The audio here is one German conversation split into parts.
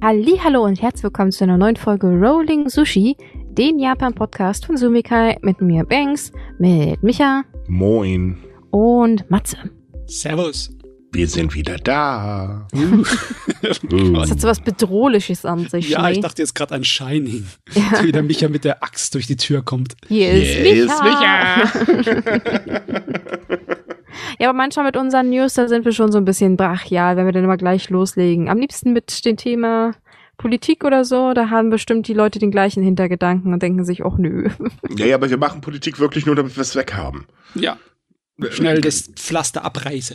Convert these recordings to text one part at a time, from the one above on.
Hallihallo und herzlich willkommen zu einer neuen Folge Rolling Sushi, den Japan-Podcast von Sumikai mit mir Banks, mit Micha. Moin. Und Matze. Servus. Wir sind wieder da. Das hat so was Bedrohliches an sich. Ja, ne? ich dachte jetzt gerade an Shining. Ja. Wie der Micha mit der Axt durch die Tür kommt. Hier ist Micha. Ja, aber manchmal mit unseren News, da sind wir schon so ein bisschen brachial, wenn wir dann immer gleich loslegen. Am liebsten mit dem Thema Politik oder so, da haben bestimmt die Leute den gleichen Hintergedanken und denken sich, ach nö. Ja, aber wir machen Politik wirklich nur, damit wir es weghaben. Ja. Schnell das Pflaster abreiße.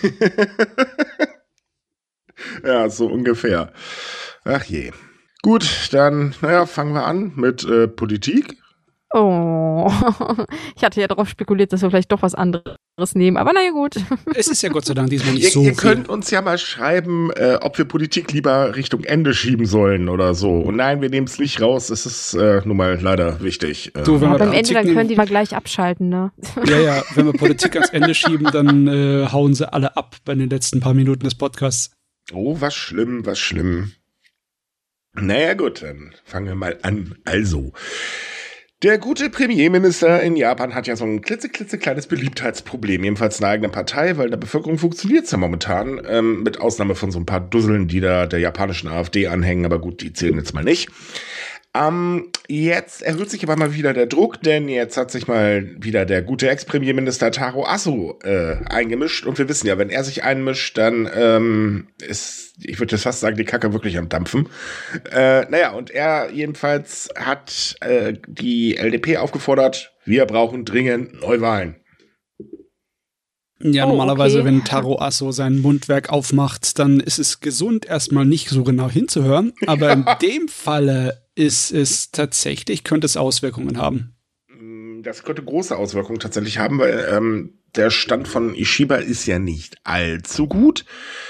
Ja, so ungefähr. Ach je. Gut, dann fangen wir an mit Politik. Oh, ich hatte ja darauf spekuliert, dass wir vielleicht doch was anderes nehmen, aber naja gut. Es ist ja Gott sei Dank diesmal nicht so Ihr viel. könnt uns ja mal schreiben, ob wir Politik lieber Richtung Ende schieben sollen oder so. Und nein, wir nehmen es nicht raus, es ist nun mal leider wichtig. Du, wenn wir beim Politik Ende, dann können die mal gleich abschalten, ne? Ja, wenn wir Politik ans Ende schieben, dann hauen sie alle ab bei den letzten paar Minuten des Podcasts. Oh, was schlimm, was schlimm. Naja gut, dann fangen wir mal an. Also, der gute Premierminister in Japan hat ja so ein klitzekleines Beliebtheitsproblem, jedenfalls in der eigenen Partei, weil in der Bevölkerung funktioniert es ja momentan, mit Ausnahme von so ein paar Dusseln, die da der japanischen AfD anhängen, aber gut, die zählen jetzt mal nicht. Jetzt erhöht sich aber mal wieder der Druck, denn jetzt hat sich mal wieder der gute Ex-Premierminister Taro Aso eingemischt und wir wissen ja, wenn er sich einmischt, dann ist, ich würde jetzt fast sagen, die Kacke wirklich am Dampfen. Und er jedenfalls hat die LDP aufgefordert, wir brauchen dringend Neuwahlen. Ja, normalerweise, okay. wenn Taro Aso sein Mundwerk aufmacht, dann ist es gesund, erstmal nicht so genau hinzuhören. Aber in dem Falle ist es tatsächlich, könnte es Auswirkungen haben. Das könnte große Auswirkungen tatsächlich haben, weil der Stand von Ishiba ist ja nicht allzu gut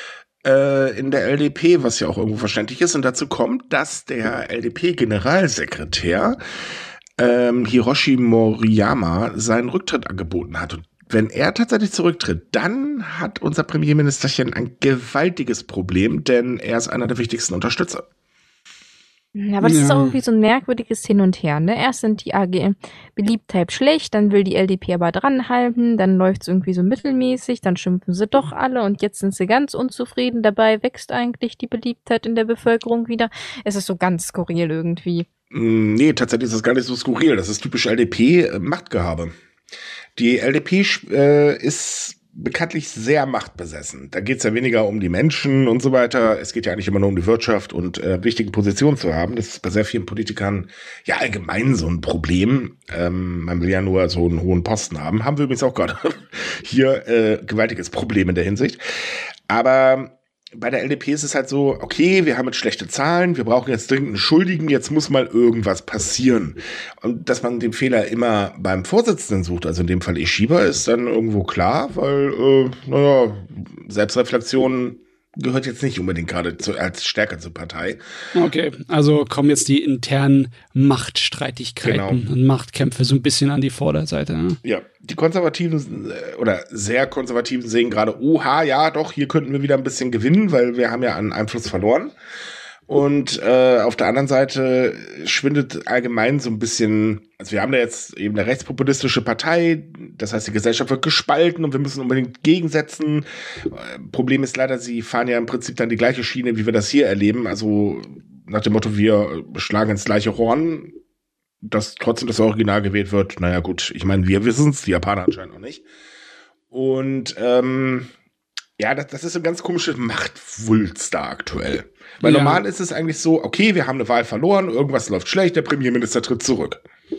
in der LDP, was ja auch irgendwo verständlich ist. Und dazu kommt, dass der LDP-Generalsekretär Hiroshi Moriyama seinen Rücktritt angeboten hat. Und wenn er tatsächlich zurücktritt, dann hat unser Premierministerchen ein gewaltiges Problem, denn er ist einer der wichtigsten Unterstützer. Ja, aber das ist auch irgendwie so ein merkwürdiges Hin und Her, ne? Erst sind die AG Beliebtheit schlecht, dann will die LDP aber dranhalten, dann läuft es irgendwie so mittelmäßig, dann schimpfen sie doch alle und jetzt sind sie ganz unzufrieden. Dabei wächst eigentlich die Beliebtheit in der Bevölkerung wieder. Es ist so ganz skurril irgendwie. Nee, tatsächlich ist das gar nicht so skurril. Das ist typisch LDP-Machtgehabe. Die LDP ist bekanntlich sehr machtbesessen. Da geht es ja weniger um die Menschen und so weiter. Es geht ja eigentlich immer nur um die Wirtschaft und wichtige Positionen zu haben. Das ist bei sehr vielen Politikern ja allgemein so ein Problem. Man will ja nur so einen hohen Posten haben. Haben wir übrigens auch gerade hier gewaltiges Problem in der Hinsicht. Aber bei der LDP ist es halt so, okay, wir haben jetzt schlechte Zahlen, wir brauchen jetzt dringend einen Schuldigen, jetzt muss mal irgendwas passieren. Und dass man den Fehler immer beim Vorsitzenden sucht, also in dem Fall Ishiba, ist dann irgendwo klar, weil, Selbstreflexion gehört jetzt nicht unbedingt gerade als Stärke zur Partei. Okay, also kommen jetzt die internen Machtstreitigkeiten und Machtkämpfe so ein bisschen an die Vorderseite. Ne? Ja, die Konservativen oder sehr Konservativen sehen gerade, oha, ja doch, hier könnten wir wieder ein bisschen gewinnen, weil wir haben ja an Einfluss verloren. Und auf der anderen Seite schwindet allgemein so ein bisschen, also wir haben da jetzt eben eine rechtspopulistische Partei, das heißt, die Gesellschaft wird gespalten und wir müssen unbedingt gegensetzen. Problem ist leider, sie fahren ja im Prinzip dann die gleiche Schiene, wie wir das hier erleben, also nach dem Motto, wir schlagen ins gleiche Horn, dass trotzdem das Original gewählt wird. Naja gut, ich meine, wir wissen es, die Japaner anscheinend noch nicht. Und das ist so ein ganz komisches Machtwulst da aktuell. Weil normal ist es eigentlich so, okay, wir haben eine Wahl verloren, irgendwas läuft schlecht, der Premierminister tritt zurück.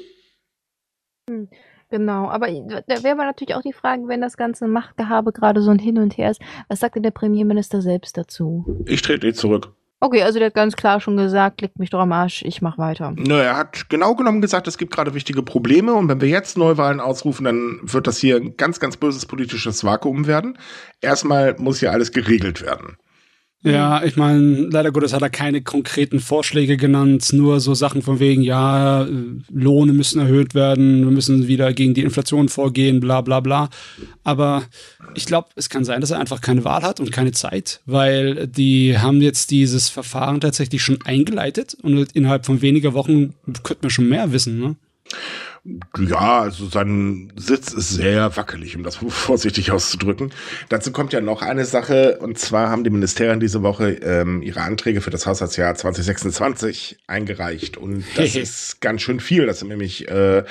Genau, aber da wäre natürlich auch die Frage, wenn das ganze Machtgehabe gerade so ein Hin und Her ist, was sagt denn der Premierminister selbst dazu? Ich trete nicht zurück. Okay, also der hat ganz klar schon gesagt, leckt mich doch am Arsch, ich mach weiter. Nö, er hat genau genommen gesagt, es gibt gerade wichtige Probleme und wenn wir jetzt Neuwahlen ausrufen, dann wird das hier ein ganz, ganz böses politisches Vakuum werden. Erstmal muss hier alles geregelt werden. Ja, ich meine, leider Gottes hat er keine konkreten Vorschläge genannt, nur so Sachen von wegen, ja, Lohne müssen erhöht werden, wir müssen wieder gegen die Inflation vorgehen, bla bla bla. Aber ich glaube, es kann sein, dass er einfach keine Wahl hat und keine Zeit, weil die haben jetzt dieses Verfahren tatsächlich schon eingeleitet und innerhalb von weniger Wochen könnte man schon mehr wissen, ne? Ja, also sein Sitz ist sehr wackelig, um das vorsichtig auszudrücken. Dazu kommt ja noch eine Sache, und zwar haben die Ministerien diese Woche ihre Anträge für das Haushaltsjahr 2026 eingereicht. Und das ist ganz schön viel. Das sind nämlich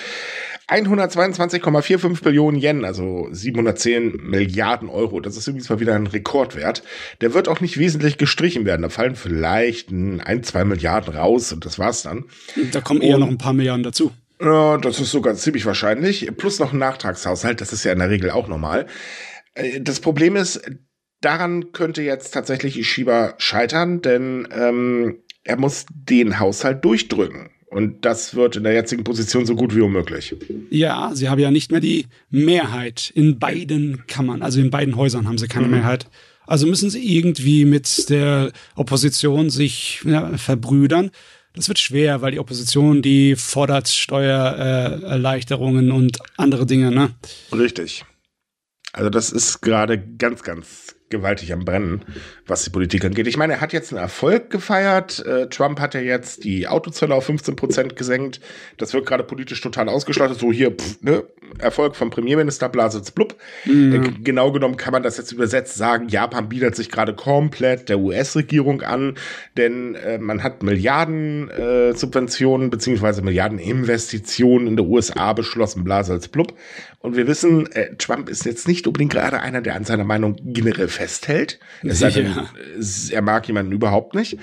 122,45 Billionen Yen, also 710 Milliarden Euro. Das ist übrigens mal wieder ein Rekordwert. Der wird auch nicht wesentlich gestrichen werden. Da fallen vielleicht 1-2 Milliarden raus und das war's dann. Da kommen eher noch ein paar Milliarden dazu. Ja, das ist sogar ziemlich wahrscheinlich. Plus noch ein Nachtragshaushalt, das ist ja in der Regel auch normal. Das Problem ist, daran könnte jetzt tatsächlich Ishiba scheitern, denn er muss den Haushalt durchdrücken. Und das wird in der jetzigen Position so gut wie unmöglich. Ja, sie haben ja nicht mehr die Mehrheit in beiden Kammern, also in beiden Häusern haben sie keine Mehrheit. Also müssen sie irgendwie mit der Opposition sich verbrüdern. Das wird schwer, weil die Opposition, die fordert Steuererleichterungen und andere Dinge, ne? Richtig. Also das ist gerade ganz, ganz gewaltig am Brennen, was die Politik angeht. Ich meine, er hat jetzt einen Erfolg gefeiert. Trump hat ja jetzt die Autozölle auf 15% gesenkt. Das wird gerade politisch total ausgeschlachtet. So hier, Erfolg vom Premierminister Blasitz blub. Genau genommen kann man das jetzt übersetzt sagen, Japan bietet sich gerade komplett der US-Regierung an, denn man hat Milliarden Subventionen beziehungsweise Milliarden Investitionen in der USA beschlossen, Blasitz blub. Und wir wissen, Trump ist jetzt nicht unbedingt gerade einer, der an seiner Meinung generell festhält. Es sei denn, er mag jemanden überhaupt nicht.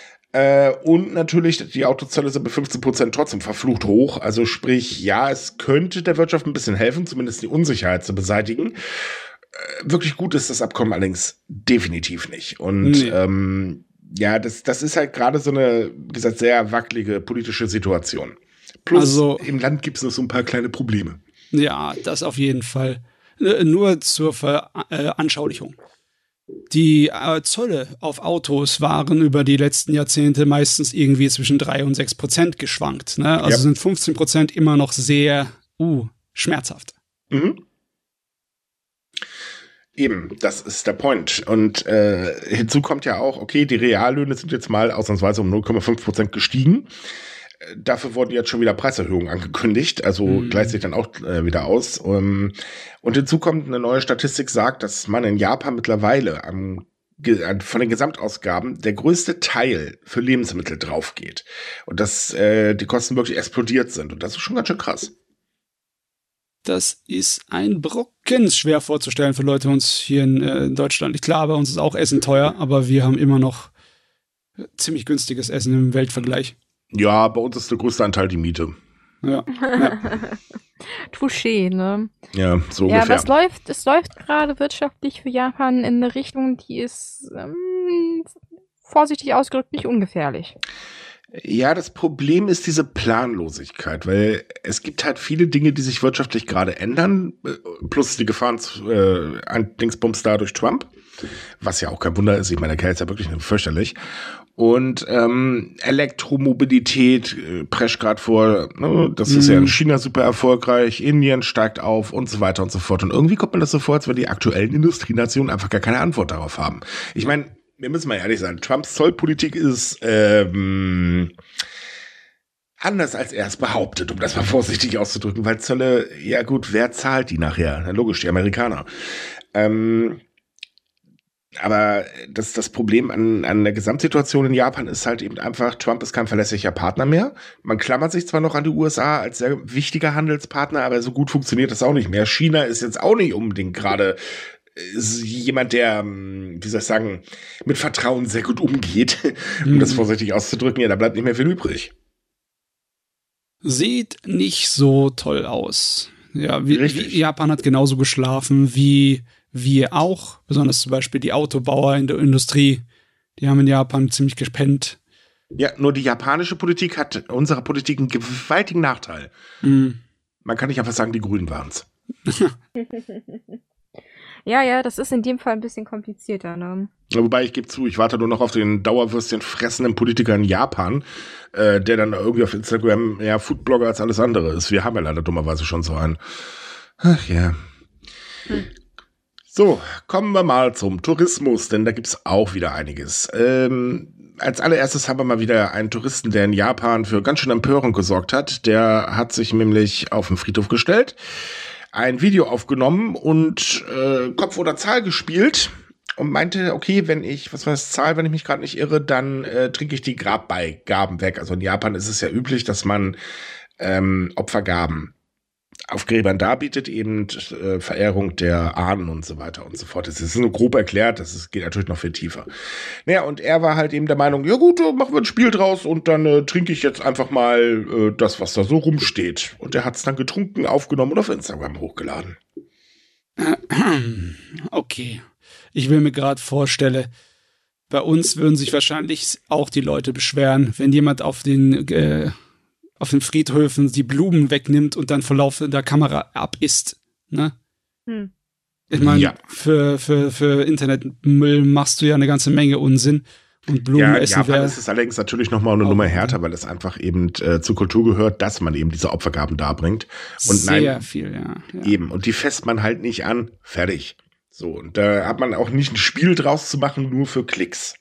Und natürlich, die Autozölle sind mit 15% trotzdem verflucht hoch. Also sprich, ja, es könnte der Wirtschaft ein bisschen helfen, zumindest die Unsicherheit zu beseitigen. Wirklich gut ist das Abkommen allerdings definitiv nicht. Und ja, das ist halt gerade so eine, wie gesagt, sehr wackelige politische Situation. Plus, also, im Land gibt es noch so ein paar kleine Probleme. Ja, das auf jeden Fall. Nur zur Veranschaulichung. Die Zölle auf Autos waren über die letzten Jahrzehnte meistens irgendwie zwischen 3 und 6% geschwankt. Ne? Also sind 15% immer noch sehr schmerzhaft. Eben, das ist der Point. Und hinzu kommt ja auch, okay, die Reallöhne sind jetzt mal ausnahmsweise um 0,5% gestiegen. Dafür wurden jetzt schon wieder Preiserhöhungen angekündigt, also gleicht sich dann auch wieder aus. Und hinzu kommt, eine neue Statistik sagt, dass man in Japan mittlerweile von den Gesamtausgaben der größte Teil für Lebensmittel drauf geht. Und dass die Kosten wirklich explodiert sind. Und das ist schon ganz schön krass. Das ist ein Brocken schwer vorzustellen für Leute uns hier in Deutschland. Klar, bei uns ist auch Essen teuer, aber wir haben immer noch ziemlich günstiges Essen im Weltvergleich. Ja, bei uns ist der größte Anteil die Miete. Ja. Touché, ne? Ja, so ungefähr. Ja, aber es läuft gerade wirtschaftlich für Japan in eine Richtung, die ist vorsichtig ausgedrückt nicht ungefährlich. Ja, das Problem ist diese Planlosigkeit, weil es gibt halt viele Dinge, die sich wirtschaftlich gerade ändern, plus die Gefahren Dingsbums da durch Trump, was ja auch kein Wunder ist. Ich meine, der Kerl ist ja wirklich fürchterlich. Und Elektromobilität prescht gerade vor, ne? Das ist ja in China super erfolgreich, Indien steigt auf und so weiter und so fort. Und irgendwie kommt mir das so vor, als wenn die aktuellen Industrienationen einfach gar keine Antwort darauf haben. Ich meine, wir müssen mal ehrlich sein, Trumps Zollpolitik ist anders als er es behauptet, um das mal vorsichtig auszudrücken, weil Zölle, ja gut, wer zahlt die nachher? Na, logisch, die Amerikaner. Aber das Problem an der Gesamtsituation in Japan ist halt eben einfach, Trump ist kein verlässlicher Partner mehr. Man klammert sich zwar noch an die USA als sehr wichtiger Handelspartner, aber so gut funktioniert das auch nicht mehr. China ist jetzt auch nicht unbedingt gerade jemand, der, wie soll ich sagen, mit Vertrauen sehr gut umgeht, um das vorsichtig auszudrücken. Ja, da bleibt nicht mehr viel übrig. Sieht nicht so toll aus. Ja, wie Japan hat genauso geschlafen wie wir auch, besonders zum Beispiel die Autobauer in der Industrie, die haben in Japan ziemlich gespennt. Ja, nur die japanische Politik hat unserer Politik einen gewaltigen Nachteil. Man kann nicht einfach sagen, die Grünen waren's. Ja, das ist in dem Fall ein bisschen komplizierter, ne? Wobei ich gebe zu, ich warte nur noch auf den Dauerwürstchen fressenden Politiker in Japan, der dann irgendwie auf Instagram eher Foodblogger als alles andere ist. Wir haben ja leider dummerweise schon so einen. Ach ja. So, kommen wir mal zum Tourismus, denn da gibt's auch wieder einiges. Als allererstes haben wir mal wieder einen Touristen, der in Japan für ganz schön Empörung gesorgt hat. Der hat sich nämlich auf den Friedhof gestellt, ein Video aufgenommen und Kopf oder Zahl gespielt und meinte, okay, wenn ich, Zahl, wenn ich mich gerade nicht irre, dann trinke ich die Grabbeigaben weg. Also in Japan ist es ja üblich, dass man Opfergaben auf Gräbern darbietet, eben Verehrung der Ahnen und so weiter und so fort. Das ist nur grob erklärt, geht natürlich noch viel tiefer. Naja, und er war halt eben der Meinung, ja gut, machen wir ein Spiel draus und dann trinke ich jetzt einfach mal das, was da so rumsteht. Und er hat es dann getrunken, aufgenommen und auf Instagram hochgeladen. Okay. Ich will mir gerade vorstellen, bei uns würden sich wahrscheinlich auch die Leute beschweren, wenn jemand auf den Friedhöfen die Blumen wegnimmt und dann vor laufender Kamera abisst. Ne? Ich meine, Ja. für Internetmüll machst du ja eine ganze Menge Unsinn. Und Blumen Ja, in essen Japan wäre ist es allerdings natürlich noch mal eine Nummer härter, weil es einfach eben zur Kultur gehört, dass man eben diese Opfergaben darbringt. Und sehr viel, ja. Eben. Und die fässt man halt nicht an. Fertig. So. Und da hat man auch nicht ein Spiel draus zu machen, nur für Klicks.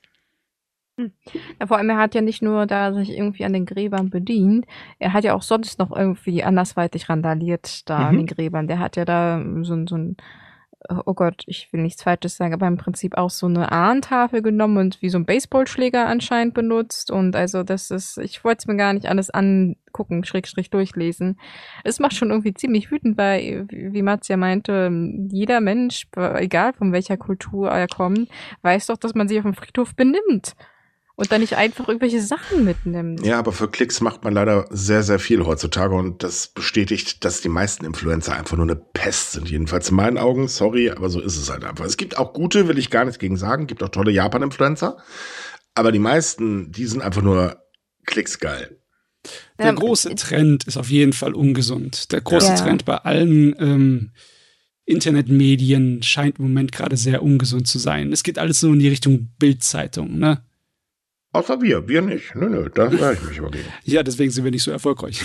Ja, vor allem, er hat ja nicht nur da sich irgendwie an den Gräbern bedient, er hat ja auch sonst noch irgendwie andersweitig randaliert da an den Gräbern. Der hat ja da so ein, oh Gott, ich will nichts Falsches sagen, aber im Prinzip auch so eine Ahnentafel genommen und wie so ein Baseballschläger anscheinend benutzt. Und also das ist, ich wollte es mir gar nicht alles angucken, Schrägstrich durchlesen. Es macht schon irgendwie ziemlich wütend, weil, wie Mats ja meinte, jeder Mensch, egal von welcher Kultur er kommt, weiß doch, dass man sich auf dem Friedhof benimmt. Und dann nicht einfach irgendwelche Sachen mitnimmt. Ja, aber für Klicks macht man leider sehr, sehr viel heutzutage und das bestätigt, dass die meisten Influencer einfach nur eine Pest sind. Jedenfalls in meinen Augen, sorry, aber so ist es halt einfach. Es gibt auch gute, will ich gar nichts gegen sagen, gibt auch tolle Japan-Influencer, aber die meisten, die sind einfach nur Klicks geil. Der große Trend ist auf jeden Fall ungesund. Der große Trend bei allen Internetmedien scheint im Moment gerade sehr ungesund zu sein. Es geht alles so in die Richtung Bild-Zeitung, ne? Außer wir nicht. Nö, da höre ich mich aber gegen. Ja, deswegen sind wir nicht so erfolgreich.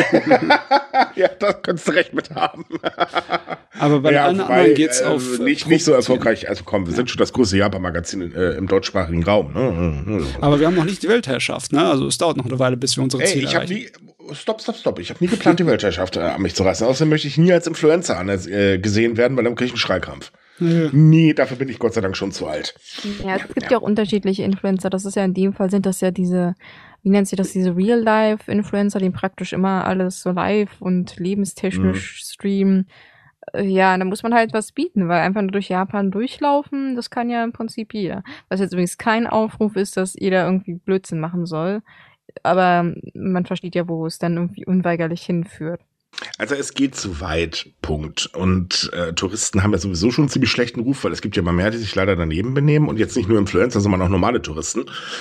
Ja, da kannst du recht mit haben. Aber bei allen anderen geht's auf nicht so erfolgreich. Also komm, wir sind schon das größte Japan-Magazin im deutschsprachigen Raum. Ne? Aber wir haben noch nicht die Weltherrschaft, ne? Also es dauert noch eine Weile, bis wir unsere Ziele erreichen. Stopp. Ich habe nie geplant, die Weltherrschaft an mich zu reißen. Außerdem möchte ich nie als Influencer gesehen werden, weil dann kriege ich einen Schreikrampf. Ja. Nee, dafür bin ich Gott sei Dank schon zu alt. Ja, es gibt ja auch unterschiedliche Influencer. Das ist ja in dem Fall sind das ja diese, wie nennt sich das, diese Real-Life-Influencer, die praktisch immer alles so live und lebenstechnisch streamen. Ja, da muss man halt was bieten, weil einfach nur durch Japan durchlaufen, das kann ja im Prinzip jeder. Was jetzt übrigens kein Aufruf ist, dass jeder irgendwie Blödsinn machen soll. Aber man versteht ja, wo es dann irgendwie unweigerlich hinführt. Also es geht zu weit, Punkt. Und Touristen haben ja sowieso schon einen ziemlich schlechten Ruf, weil es gibt ja immer mehr, die sich leider daneben benehmen und jetzt nicht nur Influencer, sondern auch normale Touristen.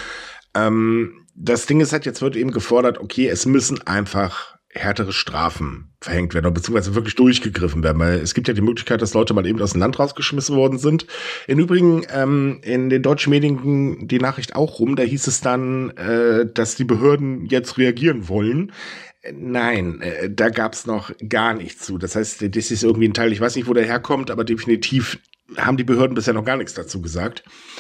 Das Ding ist halt, jetzt wird eben gefordert, okay, es müssen einfach härtere Strafen verhängt werden, beziehungsweise wirklich durchgegriffen werden, weil es gibt ja die Möglichkeit, dass Leute mal eben aus dem Land rausgeschmissen worden sind. Im Übrigen, in den deutschen Medien ging die Nachricht auch rum, da hieß es dann, dass die Behörden jetzt reagieren wollen. Nein, da gab's noch gar nichts zu. Das heißt, das ist irgendwie ein Teil, ich weiß nicht, wo der herkommt, aber definitiv haben die Behörden bisher noch gar nichts dazu gesagt.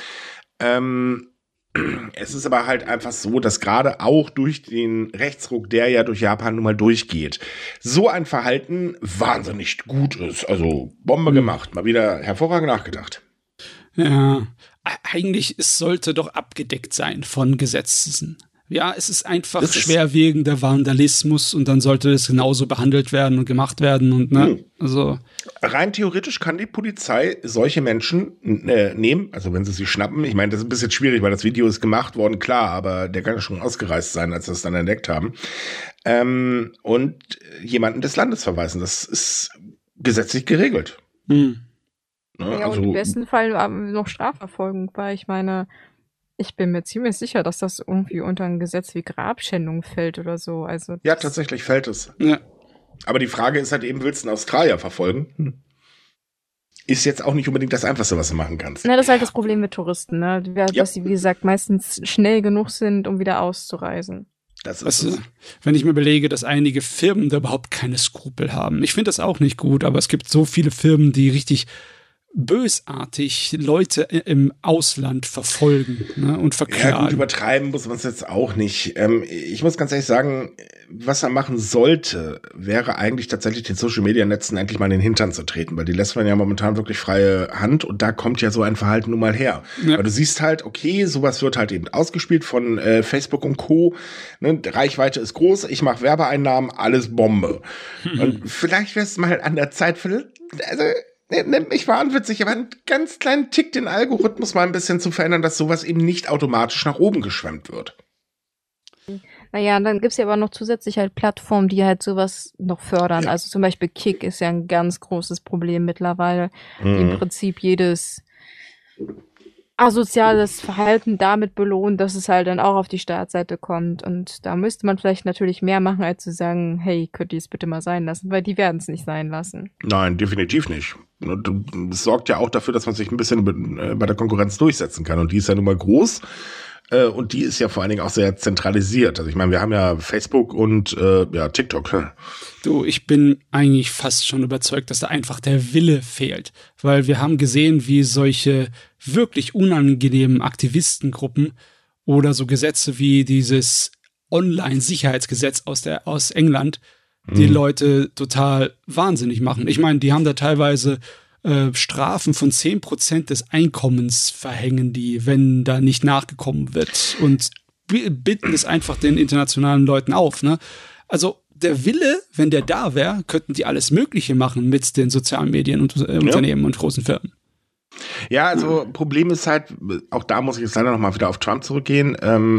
Es ist aber halt einfach so, dass gerade auch durch den Rechtsruck, der ja durch Japan nun mal durchgeht, so ein Verhalten wahnsinnig gut ist. Also Bombe gemacht, mal wieder hervorragend nachgedacht. Ja, eigentlich es sollte doch abgedeckt sein von Gesetzen. Ja, es ist einfach schwerwiegender Vandalismus und dann sollte es genauso behandelt werden und gemacht werden und also rein theoretisch kann die Polizei solche Menschen nehmen, also wenn sie sie schnappen. Ich meine, das ist ein bisschen schwierig, weil das Video ist gemacht worden, klar, aber der kann ja schon ausgereist sein, als sie es dann entdeckt haben. Und jemanden des Landes verweisen. Das ist gesetzlich geregelt. Ja, also, und im besten Fall noch Strafverfolgung, weil ich meine, ich bin mir ziemlich sicher, dass das irgendwie unter ein Gesetz wie Grabschändung fällt oder so. Also ja, tatsächlich fällt es. Ja. Aber die Frage ist halt eben, willst du einen Australier verfolgen? ist jetzt auch nicht unbedingt das Einfachste, was du machen kannst. Na, das ist halt das Problem mit Touristen, ne? Dass sie, wie gesagt, meistens schnell genug sind, um wieder auszureisen. Das ist wenn ich mir überlege, dass einige Firmen da überhaupt keine Skrupel haben. Ich finde das auch nicht gut, aber es gibt so viele Firmen, die richtig bösartig Leute im Ausland verfolgen, ne, und verklagen. Ja gut, übertreiben muss man es jetzt auch nicht. Ich muss ganz ehrlich sagen, was er machen sollte, wäre eigentlich tatsächlich den Social-Media-Netzen endlich mal in den Hintern zu treten, weil die lässt man ja momentan wirklich freie Hand und da kommt ja so ein Verhalten nun mal her. Ja. Weil du siehst halt, okay, sowas wird halt eben ausgespielt von Facebook und Co. Ne, Reichweite ist groß, ich mache Werbeeinnahmen, alles Bombe. Und vielleicht wäre es mal an der Zeit, also nennt mich wahnwitzig, aber einen ganz kleinen Tick den Algorithmus mal ein bisschen zu verändern, dass sowas eben nicht automatisch nach oben geschwemmt wird. Naja, dann gibt's ja aber noch zusätzlich halt Plattformen, die halt sowas noch fördern. Ja. Also zum Beispiel Kick ist ja ein ganz großes Problem mittlerweile, die im Prinzip jedes asoziales Verhalten damit belohnt, dass es halt dann auch auf die Startseite kommt. Und da müsste man vielleicht natürlich mehr machen, als zu sagen, hey, könnt ihr es bitte mal sein lassen, weil die werden es nicht sein lassen. Nein, definitiv nicht. Das sorgt ja auch dafür, dass man sich ein bisschen bei der Konkurrenz durchsetzen kann. Und die ist ja nun mal groß. Und die ist ja vor allen Dingen auch sehr zentralisiert. Also ich meine, wir haben ja Facebook und TikTok. Du, ich bin eigentlich fast schon überzeugt, dass da einfach der Wille fehlt. Weil wir haben gesehen, wie solche wirklich unangenehmen Aktivistengruppen oder so Gesetze wie dieses Online-Sicherheitsgesetz aus England die Leute total wahnsinnig machen. Ich meine, die haben da teilweise Strafen von 10% des Einkommens verhängen die, wenn da nicht nachgekommen wird, und bitten es einfach den internationalen Leuten auf, ne? Also der Wille, wenn der da wäre, könnten die alles Mögliche machen mit den sozialen Medien und Unternehmen und großen Firmen. Ja, also Problem ist halt, auch da muss ich jetzt leider nochmal wieder auf Trump zurückgehen.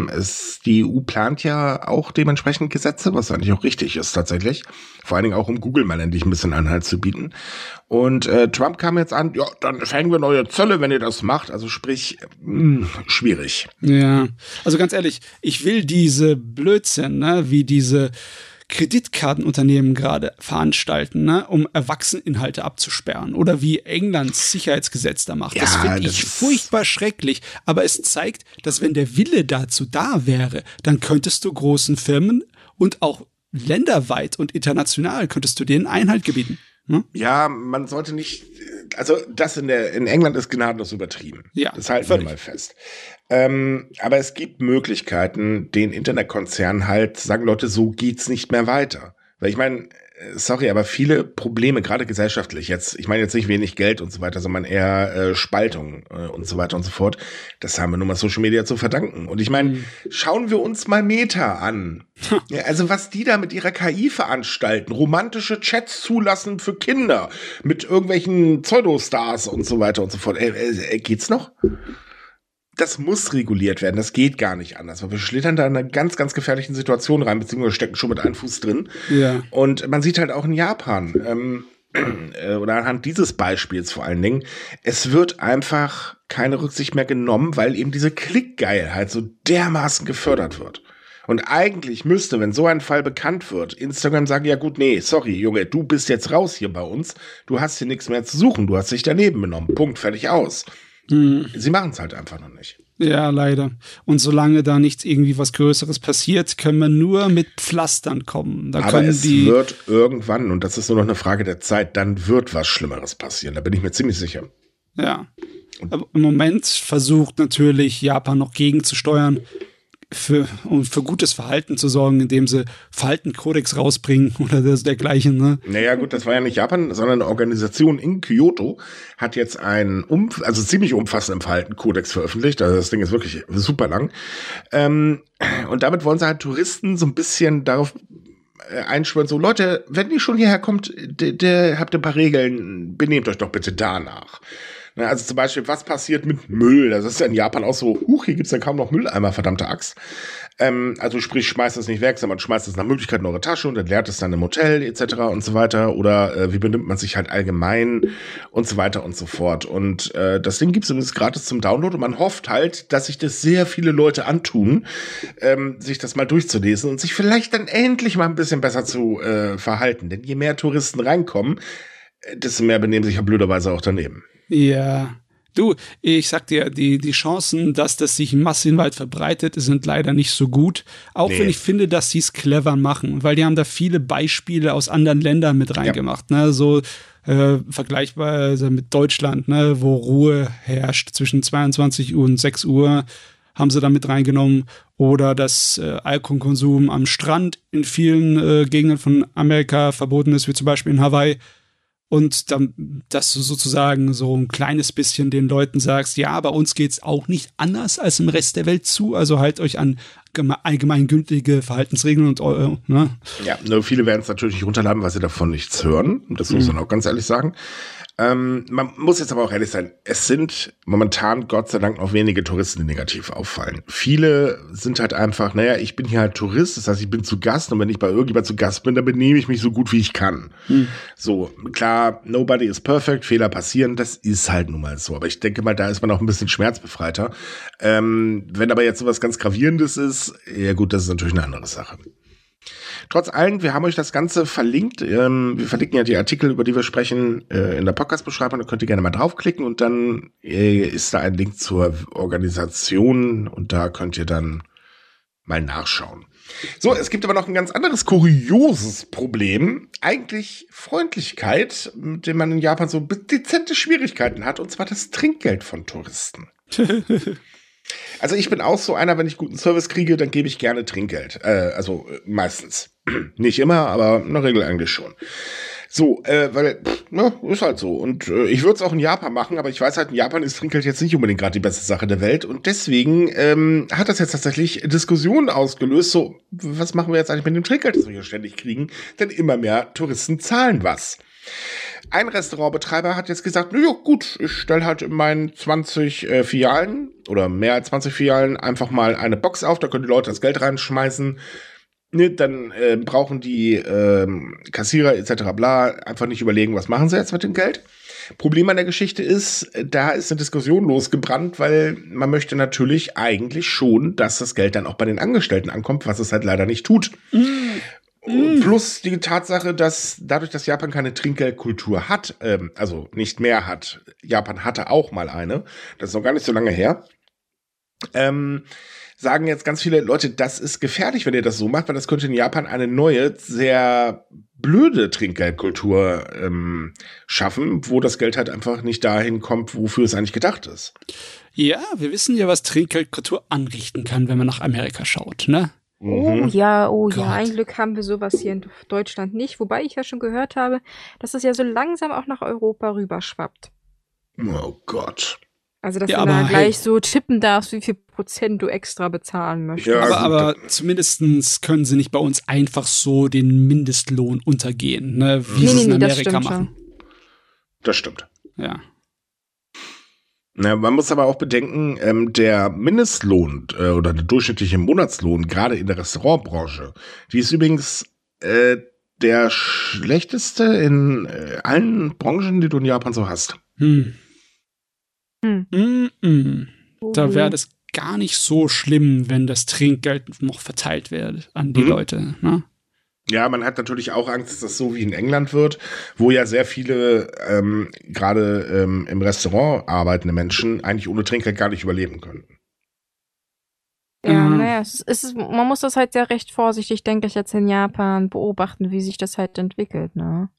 Die EU plant ja auch dementsprechend Gesetze, was eigentlich auch richtig ist tatsächlich. Vor allen Dingen auch, um Google mal endlich ein bisschen Anhalt zu bieten. Und Trump kam jetzt an, ja, dann verhängen wir neue Zölle, wenn ihr das macht. Also sprich, schwierig. Ja, also ganz ehrlich, ich will diese Blödsinn, ne, wie diese Kreditkartenunternehmen gerade veranstalten, ne, um Erwachseneninhalte abzusperren, oder wie Englands Sicherheitsgesetz da macht. Ja, das finde ich furchtbar schrecklich, aber es zeigt, dass wenn der Wille dazu da wäre, dann könntest du großen Firmen und auch länderweit und international könntest du denen Einhalt gebieten. Hm? Ja, man sollte nicht, also das in England ist gnadenlos übertrieben. Ja, das halten wir mal fest. Aber es gibt Möglichkeiten, den Internetkonzernen halt sagen, Leute, so geht's nicht mehr weiter. Weil ich meine, sorry, aber viele Probleme, gerade gesellschaftlich jetzt, ich meine jetzt nicht wenig Geld und so weiter, sondern eher Spaltung und so weiter und so fort, das haben wir nur mal Social Media zu verdanken. Und ich meine, schauen wir uns mal Meta an. Ja, also was die da mit ihrer KI veranstalten, romantische Chats zulassen für Kinder mit irgendwelchen Pseudostars und so weiter und so fort. Geht's noch? Das muss reguliert werden, das geht gar nicht anders, weil wir schlittern da in eine ganz, ganz gefährlichen Situation rein, beziehungsweise stecken schon mit einem Fuß drin. Ja. Und man sieht halt auch in Japan, oder anhand dieses Beispiels vor allen Dingen, es wird einfach keine Rücksicht mehr genommen, weil eben diese Klickgeilheit so dermaßen gefördert wird. Und eigentlich müsste, wenn so ein Fall bekannt wird, Instagram sagen, ja gut, nee, sorry, Junge, du bist jetzt raus hier bei uns, du hast hier nichts mehr zu suchen, du hast dich daneben benommen, Punkt, fertig, aus. Sie machen es halt einfach noch nicht. Ja, leider. Und solange da nichts irgendwie was Größeres passiert, können wir nur mit Pflastern kommen. Aber es wird irgendwann, und das ist nur noch eine Frage der Zeit, dann wird was Schlimmeres passieren. Da bin ich mir ziemlich sicher. Ja. Aber im Moment versucht natürlich Japan noch gegenzusteuern, für gutes Verhalten zu sorgen, indem sie Verhaltenskodex rausbringen oder dergleichen. Ne? Naja gut, das war ja nicht Japan, sondern eine Organisation in Kyoto hat jetzt einen ziemlich umfassenden Verhaltenskodex veröffentlicht. Also das Ding ist wirklich super lang. Und damit wollen sie halt Touristen so ein bisschen darauf einschwören, so Leute, wenn ihr schon hierher kommt, habt ihr ein paar Regeln, benehmt euch doch bitte danach. Also zum Beispiel, was passiert mit Müll? Das ist ja in Japan auch so, hier gibt's ja kaum noch Mülleimer, verdammte Axt. Also sprich, schmeißt es nicht weg, sondern schmeißt es nach Möglichkeit in eure Tasche und entleert es dann im Hotel etc. und so weiter. Oder wie benimmt man sich halt allgemein und so weiter und so fort. Und das Ding gibt's übrigens gratis zum Download und man hofft halt, dass sich das sehr viele Leute antun, sich das mal durchzulesen und sich vielleicht dann endlich mal ein bisschen besser zu verhalten. Denn je mehr Touristen reinkommen, desto mehr benehmen sich ja blöderweise auch daneben. Ja. Du, ich sag dir, die Chancen, dass das sich massenweit verbreitet, sind leider nicht so gut. Auch wenn ich finde, dass sie es clever machen, weil die haben da viele Beispiele aus anderen Ländern mit reingemacht, ne? So vergleichbar mit Deutschland, ne? Wo Ruhe herrscht zwischen 22 Uhr und 6 Uhr, haben sie da mit reingenommen. Oder dass Alkoholkonsum am Strand in vielen Gegenden von Amerika verboten ist, wie zum Beispiel in Hawaii. Und dann, dass du sozusagen so ein kleines bisschen den Leuten sagst, ja, bei uns geht's auch nicht anders als im Rest der Welt zu, also halt euch an allgemeingültige Verhaltensregeln und ne? Ja, nur viele werden es natürlich nicht runterladen, weil sie davon nichts hören. Das muss man auch ganz ehrlich sagen. Man muss jetzt aber auch ehrlich sein, es sind momentan Gott sei Dank noch wenige Touristen, die negativ auffallen. Viele sind halt einfach, naja, ich bin hier halt Tourist, das heißt, ich bin zu Gast und wenn ich bei irgendjemand zu Gast bin, dann benehme ich mich so gut wie ich kann. So, klar, nobody is perfect, Fehler passieren, das ist halt nun mal so. Aber ich denke mal, da ist man auch ein bisschen schmerzbefreiter. Wenn aber jetzt sowas ganz Gravierendes ist, ja gut, das ist natürlich eine andere Sache. Trotz allem, wir haben euch das Ganze verlinkt. Wir verlinken ja die Artikel, über die wir sprechen, in der Podcast-Beschreibung. Da könnt ihr gerne mal draufklicken und dann ist da ein Link zur Organisation und da könnt ihr dann mal nachschauen. So, es gibt aber noch ein ganz anderes kurioses Problem. Eigentlich Freundlichkeit, mit dem man in Japan so dezente Schwierigkeiten hat, und zwar das Trinkgeld von Touristen. Also ich bin auch so einer, wenn ich guten Service kriege, dann gebe ich gerne Trinkgeld. Also meistens. Nicht immer, aber in der Regel eigentlich schon. So, weil, ist halt so. Und ich würde es auch in Japan machen, aber ich weiß halt, in Japan ist Trinkgeld jetzt nicht unbedingt gerade die beste Sache der Welt. Und deswegen hat das jetzt tatsächlich Diskussionen ausgelöst. So, was machen wir jetzt eigentlich mit dem Trinkgeld, das wir hier ständig kriegen? Denn immer mehr Touristen zahlen was. Ein Restaurantbetreiber hat jetzt gesagt, na ja, gut, ich stelle halt in meinen 20 Filialen oder mehr als 20 Filialen einfach mal eine Box auf, da können die Leute das Geld reinschmeißen. Ne, dann brauchen die Kassierer etc. bla einfach nicht überlegen, was machen sie jetzt mit dem Geld. Problem an der Geschichte ist, da ist eine Diskussion losgebrannt, weil man möchte natürlich eigentlich schon, dass das Geld dann auch bei den Angestellten ankommt, was es halt leider nicht tut. Plus die Tatsache, dass dadurch, dass Japan keine Trinkgeldkultur hat, also nicht mehr hat, Japan hatte auch mal eine, das ist noch gar nicht so lange her, sagen jetzt ganz viele Leute, das ist gefährlich, wenn ihr das so macht, weil das könnte in Japan eine neue, sehr blöde Trinkgeldkultur schaffen, wo das Geld halt einfach nicht dahin kommt, wofür es eigentlich gedacht ist. Ja, wir wissen ja, was Trinkgeldkultur anrichten kann, wenn man nach Amerika schaut, ne? Oh ja, ein Glück haben wir sowas hier in Deutschland nicht. Wobei ich ja schon gehört habe, dass es ja so langsam auch nach Europa rüberschwappt. Oh Gott. Also, dass du da gleich so tippen darfst, wie viel Prozent du extra bezahlen möchtest. Ja, aber zumindestens können sie nicht bei uns einfach so den Mindestlohn untergehen, ne? Wie sie es in Amerika machen. Das stimmt. Ja. Na, man muss aber auch bedenken, der Mindestlohn oder der durchschnittliche Monatslohn, gerade in der Restaurantbranche, die ist übrigens der schlechteste in allen Branchen, die du in Japan so hast. Da wäre das gar nicht so schlimm, wenn das Trinkgeld noch verteilt wird an die Leute, ne? Ja, man hat natürlich auch Angst, dass das so wie in England wird, wo ja sehr viele gerade im Restaurant arbeitende Menschen eigentlich ohne Trinkgeld gar nicht überleben könnten. Ja, naja, man muss das halt sehr recht vorsichtig, denke ich, jetzt in Japan beobachten, wie sich das halt entwickelt, ne?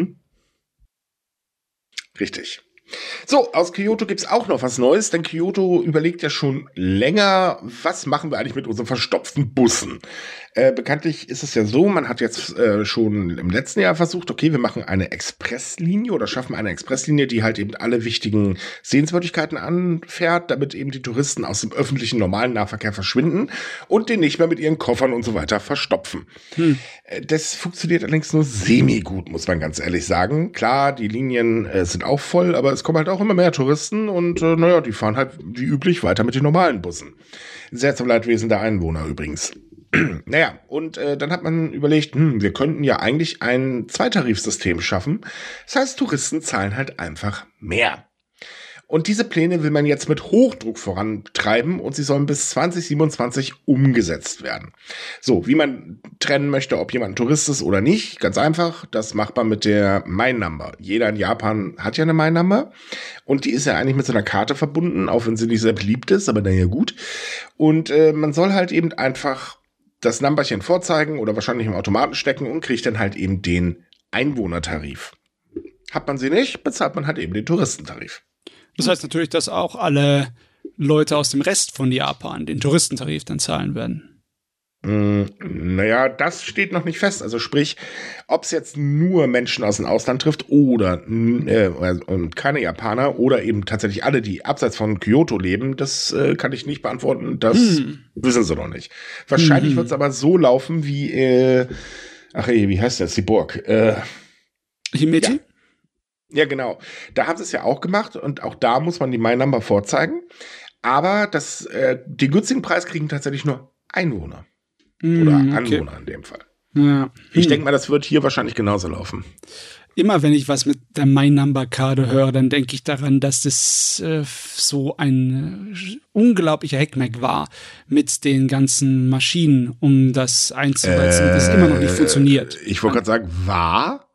Richtig. So, aus Kyoto gibt's auch noch was Neues, denn Kyoto überlegt ja schon länger, was machen wir eigentlich mit unseren verstopften Bussen? Bekanntlich ist es ja so, man hat jetzt schon im letzten Jahr versucht, okay, wir machen eine Expresslinie oder schaffen eine Expresslinie, die halt eben alle wichtigen Sehenswürdigkeiten anfährt, damit eben die Touristen aus dem öffentlichen normalen Nahverkehr verschwinden und den nicht mehr mit ihren Koffern und so weiter verstopfen. Das funktioniert allerdings nur semi-gut, muss man ganz ehrlich sagen. Klar, die Linien sind auch voll, aber es kommen halt auch immer mehr Touristen und naja, die fahren halt wie üblich weiter mit den normalen Bussen. Sehr zum Leidwesen der Einwohner übrigens. Naja, und dann hat man überlegt, wir könnten ja eigentlich ein Zweitarifsystem schaffen. Das heißt, Touristen zahlen halt einfach mehr. Und diese Pläne will man jetzt mit Hochdruck vorantreiben und sie sollen bis 2027 umgesetzt werden. So, wie man trennen möchte, ob jemand ein Tourist ist oder nicht, ganz einfach, das macht man mit der My-Number. Jeder in Japan hat ja eine My-Number und die ist ja eigentlich mit so einer Karte verbunden, auch wenn sie nicht sehr beliebt ist, aber naja gut. Und man soll halt eben einfach das Numberchen vorzeigen oder wahrscheinlich im Automaten stecken und kriegt dann halt eben den Einwohnertarif. Hat man sie nicht, bezahlt man halt eben den Touristentarif. Das heißt natürlich, dass auch alle Leute aus dem Rest von Japan den Touristentarif dann zahlen werden. Naja, das steht noch nicht fest. Also sprich, ob es jetzt nur Menschen aus dem Ausland trifft oder keine Japaner oder eben tatsächlich alle, die abseits von Kyoto leben, das kann ich nicht beantworten. Das wissen sie noch nicht. Wahrscheinlich wird es aber so laufen wie, wie heißt das, die Burg? Himeji? Ja, genau. Da haben sie es ja auch gemacht und auch da muss man die My Number vorzeigen. Aber den günstigen Preis kriegen tatsächlich nur Einwohner. Oder Anwohner in dem Fall. Ja. Ich denke mal, das wird hier wahrscheinlich genauso laufen. Immer wenn ich was mit der My-Number-Karte höre, dann denke ich daran, dass das so ein unglaublicher Hackmack war mit den ganzen Maschinen, um das einzusetzen, das immer noch nicht funktioniert. Ich wollte gerade sagen, war?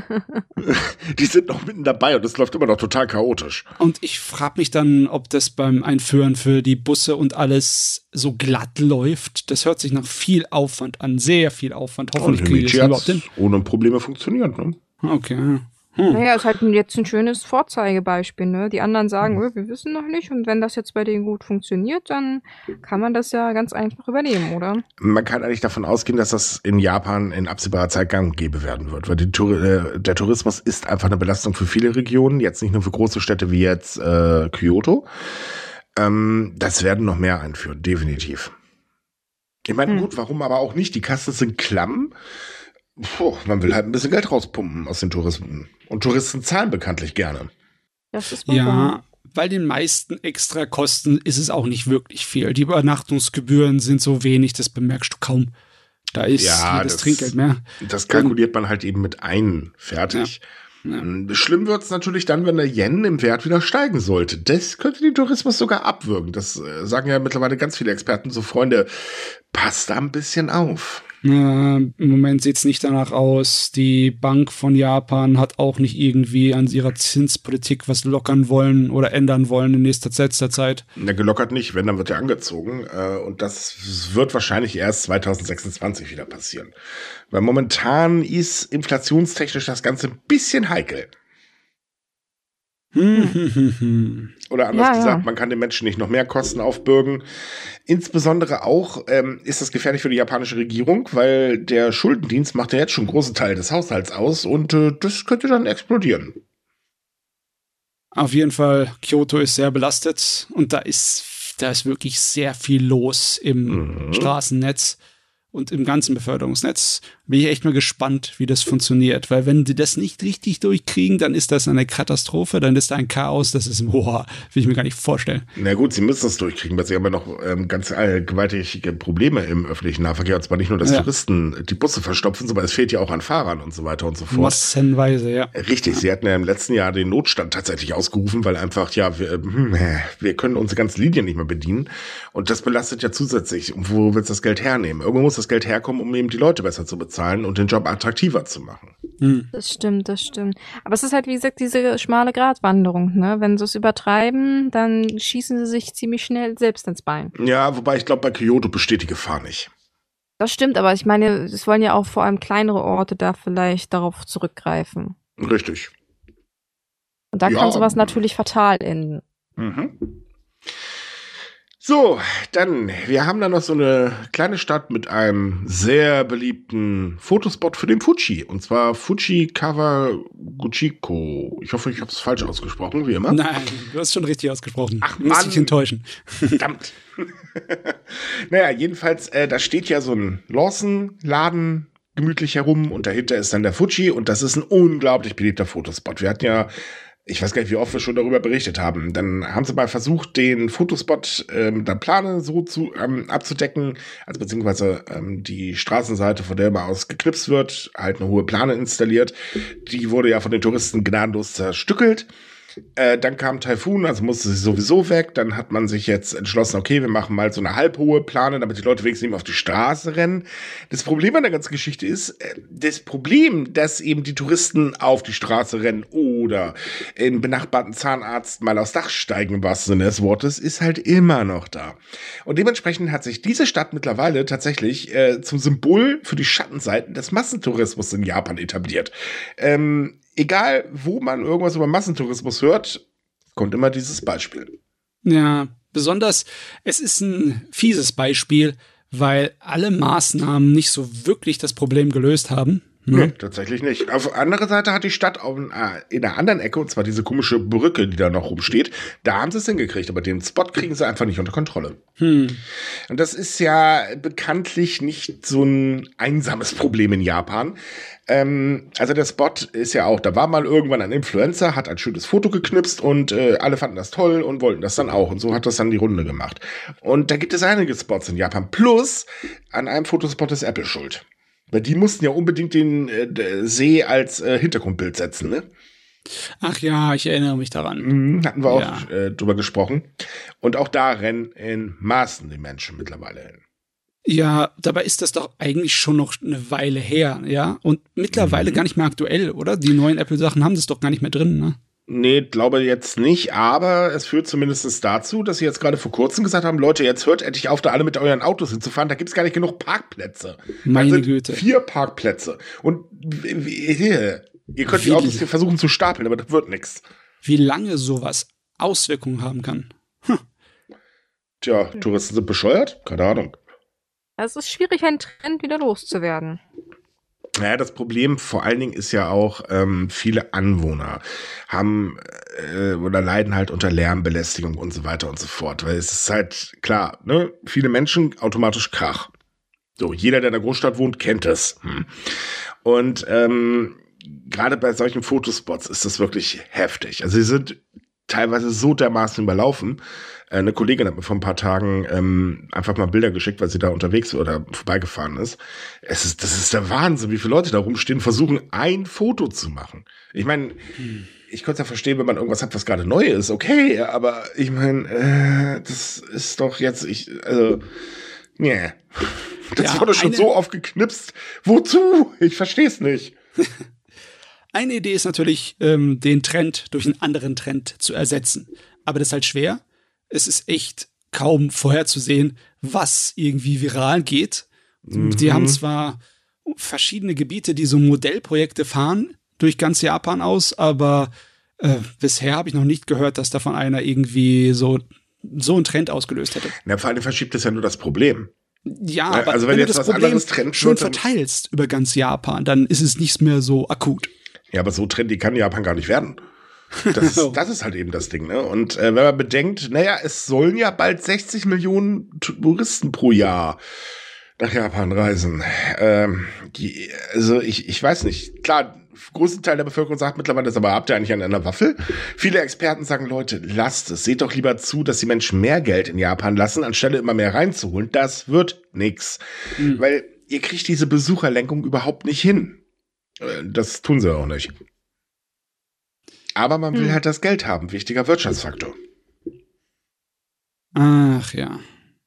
Die sind noch mitten dabei und das läuft immer noch total chaotisch. Und ich frage mich dann, ob das beim Einführen für die Busse und alles so glatt läuft. Das hört sich nach viel Aufwand an, sehr viel Aufwand. Hoffentlich kriege ich das überhaupt hin. Ohne Probleme funktioniert, ne? Okay. Naja, ist halt jetzt ein schönes Vorzeigebeispiel, ne? Die anderen sagen, wir wissen noch nicht. Und wenn das jetzt bei denen gut funktioniert, dann kann man das ja ganz einfach übernehmen, oder? Man kann eigentlich davon ausgehen, dass das in Japan in absehbarer Zeit gang und gäbe werden wird. Weil der Tourismus ist einfach eine Belastung für viele Regionen. Jetzt nicht nur für große Städte wie jetzt Kyoto. Das werden noch mehr einführen, definitiv. Ich meine, gut, warum aber auch nicht? Die Kassen sind klamm. Man will halt ein bisschen Geld rauspumpen aus den Touristen. Und Touristen zahlen bekanntlich gerne. Das ist ja, bei den meisten Extrakosten ist es auch nicht wirklich viel. Die Übernachtungsgebühren sind so wenig, das bemerkst du kaum. Da ist jedes Trinkgeld mehr. Das kalkuliert man halt eben mit ein. Fertig. Ja. Schlimm wird es natürlich dann, wenn der Yen im Wert wieder steigen sollte. Das könnte den Tourismus sogar abwürgen. Das sagen ja mittlerweile ganz viele Experten. So, Freunde, passt da ein bisschen auf. Im Moment sieht es nicht danach aus. Die Bank von Japan hat auch nicht irgendwie an ihrer Zinspolitik was lockern wollen oder ändern wollen in nächster Zeit. Na, gelockert nicht, wenn, dann wird er angezogen. Und das wird wahrscheinlich erst 2026 wieder passieren. Weil momentan ist inflationstechnisch das Ganze ein bisschen heikel. Oder anders gesagt, man kann den Menschen nicht noch mehr Kosten aufbürgen. Insbesondere auch ist das gefährlich für die japanische Regierung, weil der Schuldendienst macht ja jetzt schon einen großen Teil des Haushalts aus und das könnte dann explodieren. Auf jeden Fall, Kyoto ist sehr belastet und da ist wirklich sehr viel los im Straßennetz und im ganzen Beförderungsnetz. Bin ich echt mal gespannt, wie das funktioniert. Weil wenn die das nicht richtig durchkriegen, dann ist das eine Katastrophe, dann ist da ein Chaos, das ist will ich mir gar nicht vorstellen. Na gut, sie müssen es durchkriegen, weil sie haben ja noch ganz gewaltige Probleme im öffentlichen Nahverkehr. Und zwar nicht nur, dass Touristen die Busse verstopfen, sondern es fehlt ja auch an Fahrern und so weiter und so fort. Massenweise, ja. Richtig, sie hatten ja im letzten Jahr den Notstand tatsächlich ausgerufen, weil einfach, wir können unsere ganzen Linien nicht mehr bedienen. Und das belastet ja zusätzlich. Und wo willst du das Geld hernehmen? Irgendwo muss das Geld herkommen, um eben die Leute besser zu bezahlen und den Job attraktiver zu machen. Das stimmt. Aber es ist halt, wie gesagt, diese schmale Gratwanderung, ne? Wenn sie es übertreiben, dann schießen sie sich ziemlich schnell selbst ins Bein. Ja, wobei ich glaube, bei Kyoto besteht die Gefahr nicht. Das stimmt, aber ich meine, es wollen ja auch vor allem kleinere Orte da vielleicht darauf zurückgreifen. Richtig. Und da kann sowas natürlich fatal enden. So, dann, wir haben da noch so eine kleine Stadt mit einem sehr beliebten Fotospot für den Fuji. Und zwar Fuji Kawaguchiko. Ich hoffe, ich habe es falsch ausgesprochen, wie immer. Nein, du hast schon richtig ausgesprochen. Ach, muss dich enttäuschen. Verdammt. Naja, jedenfalls, da steht ja so ein Lawson-Laden gemütlich herum und dahinter ist dann der Fuji und das ist ein unglaublich beliebter Fotospot. Wir hatten ja, ich weiß gar nicht, wie oft wir schon darüber berichtet haben. Dann haben sie mal versucht, den Fotospot mit der Plane so abzudecken, also beziehungsweise die Straßenseite, von der aus geknipst wird, halt eine hohe Plane installiert. Die wurde ja von den Touristen gnadenlos zerstückelt. Dann kam Taifun, also musste sie sowieso weg. Dann hat man sich jetzt entschlossen, okay, wir machen mal so eine halbhohe Plane, damit die Leute wenigstens nicht mehr auf die Straße rennen. Das Problem an der ganzen Geschichte ist, das Problem, dass eben die Touristen auf die Straße rennen oder in benachbarten Zahnarzt mal aufs Dach steigen, im wahrsten Sinne des Wortes, ist halt immer noch da. Und dementsprechend hat sich diese Stadt mittlerweile tatsächlich zum Symbol für die Schattenseiten des Massentourismus in Japan etabliert. Egal, wo man irgendwas über Massentourismus hört, kommt immer dieses Beispiel. Ja, besonders, es ist ein fieses Beispiel, weil alle Maßnahmen nicht so wirklich das Problem gelöst haben. Ne? Nee, tatsächlich nicht. Auf der anderen Seite hat die Stadt in der anderen Ecke, und zwar diese komische Brücke, die da noch rumsteht, da haben sie es hingekriegt, aber den Spot kriegen sie einfach nicht unter Kontrolle. Und das ist ja bekanntlich nicht so ein einsames Problem in Japan. Also der Spot ist ja auch, da war mal irgendwann ein Influencer, hat ein schönes Foto geknipst und alle fanden das toll und wollten das dann auch. Und so hat das dann die Runde gemacht. Und da gibt es einige Spots in Japan. Plus, an einem Fotospot ist Apple schuld. Weil die mussten ja unbedingt den See als Hintergrundbild setzen, ne? Ach ja, ich erinnere mich daran. Hatten wir auch drüber gesprochen. Und auch da rennen in Maßen die Menschen mittlerweile hin. Ja, dabei ist das doch eigentlich schon noch eine Weile her, ja? Und mittlerweile gar nicht mehr aktuell, oder? Die neuen Apple-Sachen haben das doch gar nicht mehr drin, ne? Nee, glaube jetzt nicht, aber es führt zumindest dazu, dass sie jetzt gerade vor kurzem gesagt haben, Leute, jetzt hört endlich auf, da alle mit euren Autos hinzufahren, da gibt's gar nicht genug Parkplätze. Meine Güte. 4 Parkplätze. Und ihr könnt die Autos hier versuchen zu stapeln, aber das wird nichts. Wie lange sowas Auswirkungen haben kann. Tja, Touristen sind bescheuert? Keine Ahnung. Es ist schwierig, einen Trend wieder loszuwerden. Ja, das Problem vor allen Dingen ist ja auch, viele Anwohner haben oder leiden halt unter Lärmbelästigung und so weiter und so fort. Weil es ist halt klar, ne, viele Menschen, automatisch Krach. So, jeder, der in der Großstadt wohnt, kennt es. Und gerade bei solchen Fotospots ist das wirklich heftig. Also sie sind teilweise so dermaßen überlaufen. Eine Kollegin hat mir vor ein paar Tagen einfach mal Bilder geschickt, weil sie da unterwegs oder vorbeigefahren ist. Das ist der Wahnsinn, wie viele Leute da rumstehen, versuchen, ein Foto zu machen. Ich meine, ich könnte ja verstehen, wenn man irgendwas hat, was gerade neu ist, okay, aber ich meine, das ist doch jetzt, nee. Das wurde schon so oft geknipst. Wozu? Ich verstehe es nicht. Eine Idee ist natürlich, den Trend durch einen anderen Trend zu ersetzen. Aber das ist halt schwer. Es ist echt kaum vorherzusehen, was irgendwie viral geht. Die haben zwar verschiedene Gebiete, die so Modellprojekte fahren durch ganz Japan aus, aber bisher habe ich noch nicht gehört, dass davon einer irgendwie so einen Trend ausgelöst hätte. Na, vor allem verschiebt es ja nur das Problem. Ja, aber also wenn du jetzt das was Problem anderes Trend schon wird, verteilst über ganz Japan, dann ist es nicht mehr so akut. Ja, aber so trendy kann Japan gar nicht werden. Das ist halt eben das Ding, ne? Und wenn man bedenkt, naja, es sollen ja bald 60 Millionen Touristen pro Jahr nach Japan reisen. Also ich weiß nicht. Klar, großen Teil der Bevölkerung sagt mittlerweile, aber habt ihr eigentlich an einer Waffel? Viele Experten sagen, Leute, lasst es. Seht doch lieber zu, dass die Menschen mehr Geld in Japan lassen, anstelle immer mehr reinzuholen. Das wird nix. Weil ihr kriegt diese Besucherlenkung überhaupt nicht hin. Das tun sie auch nicht. Aber man will halt das Geld haben. Wichtiger Wirtschaftsfaktor. Ach ja.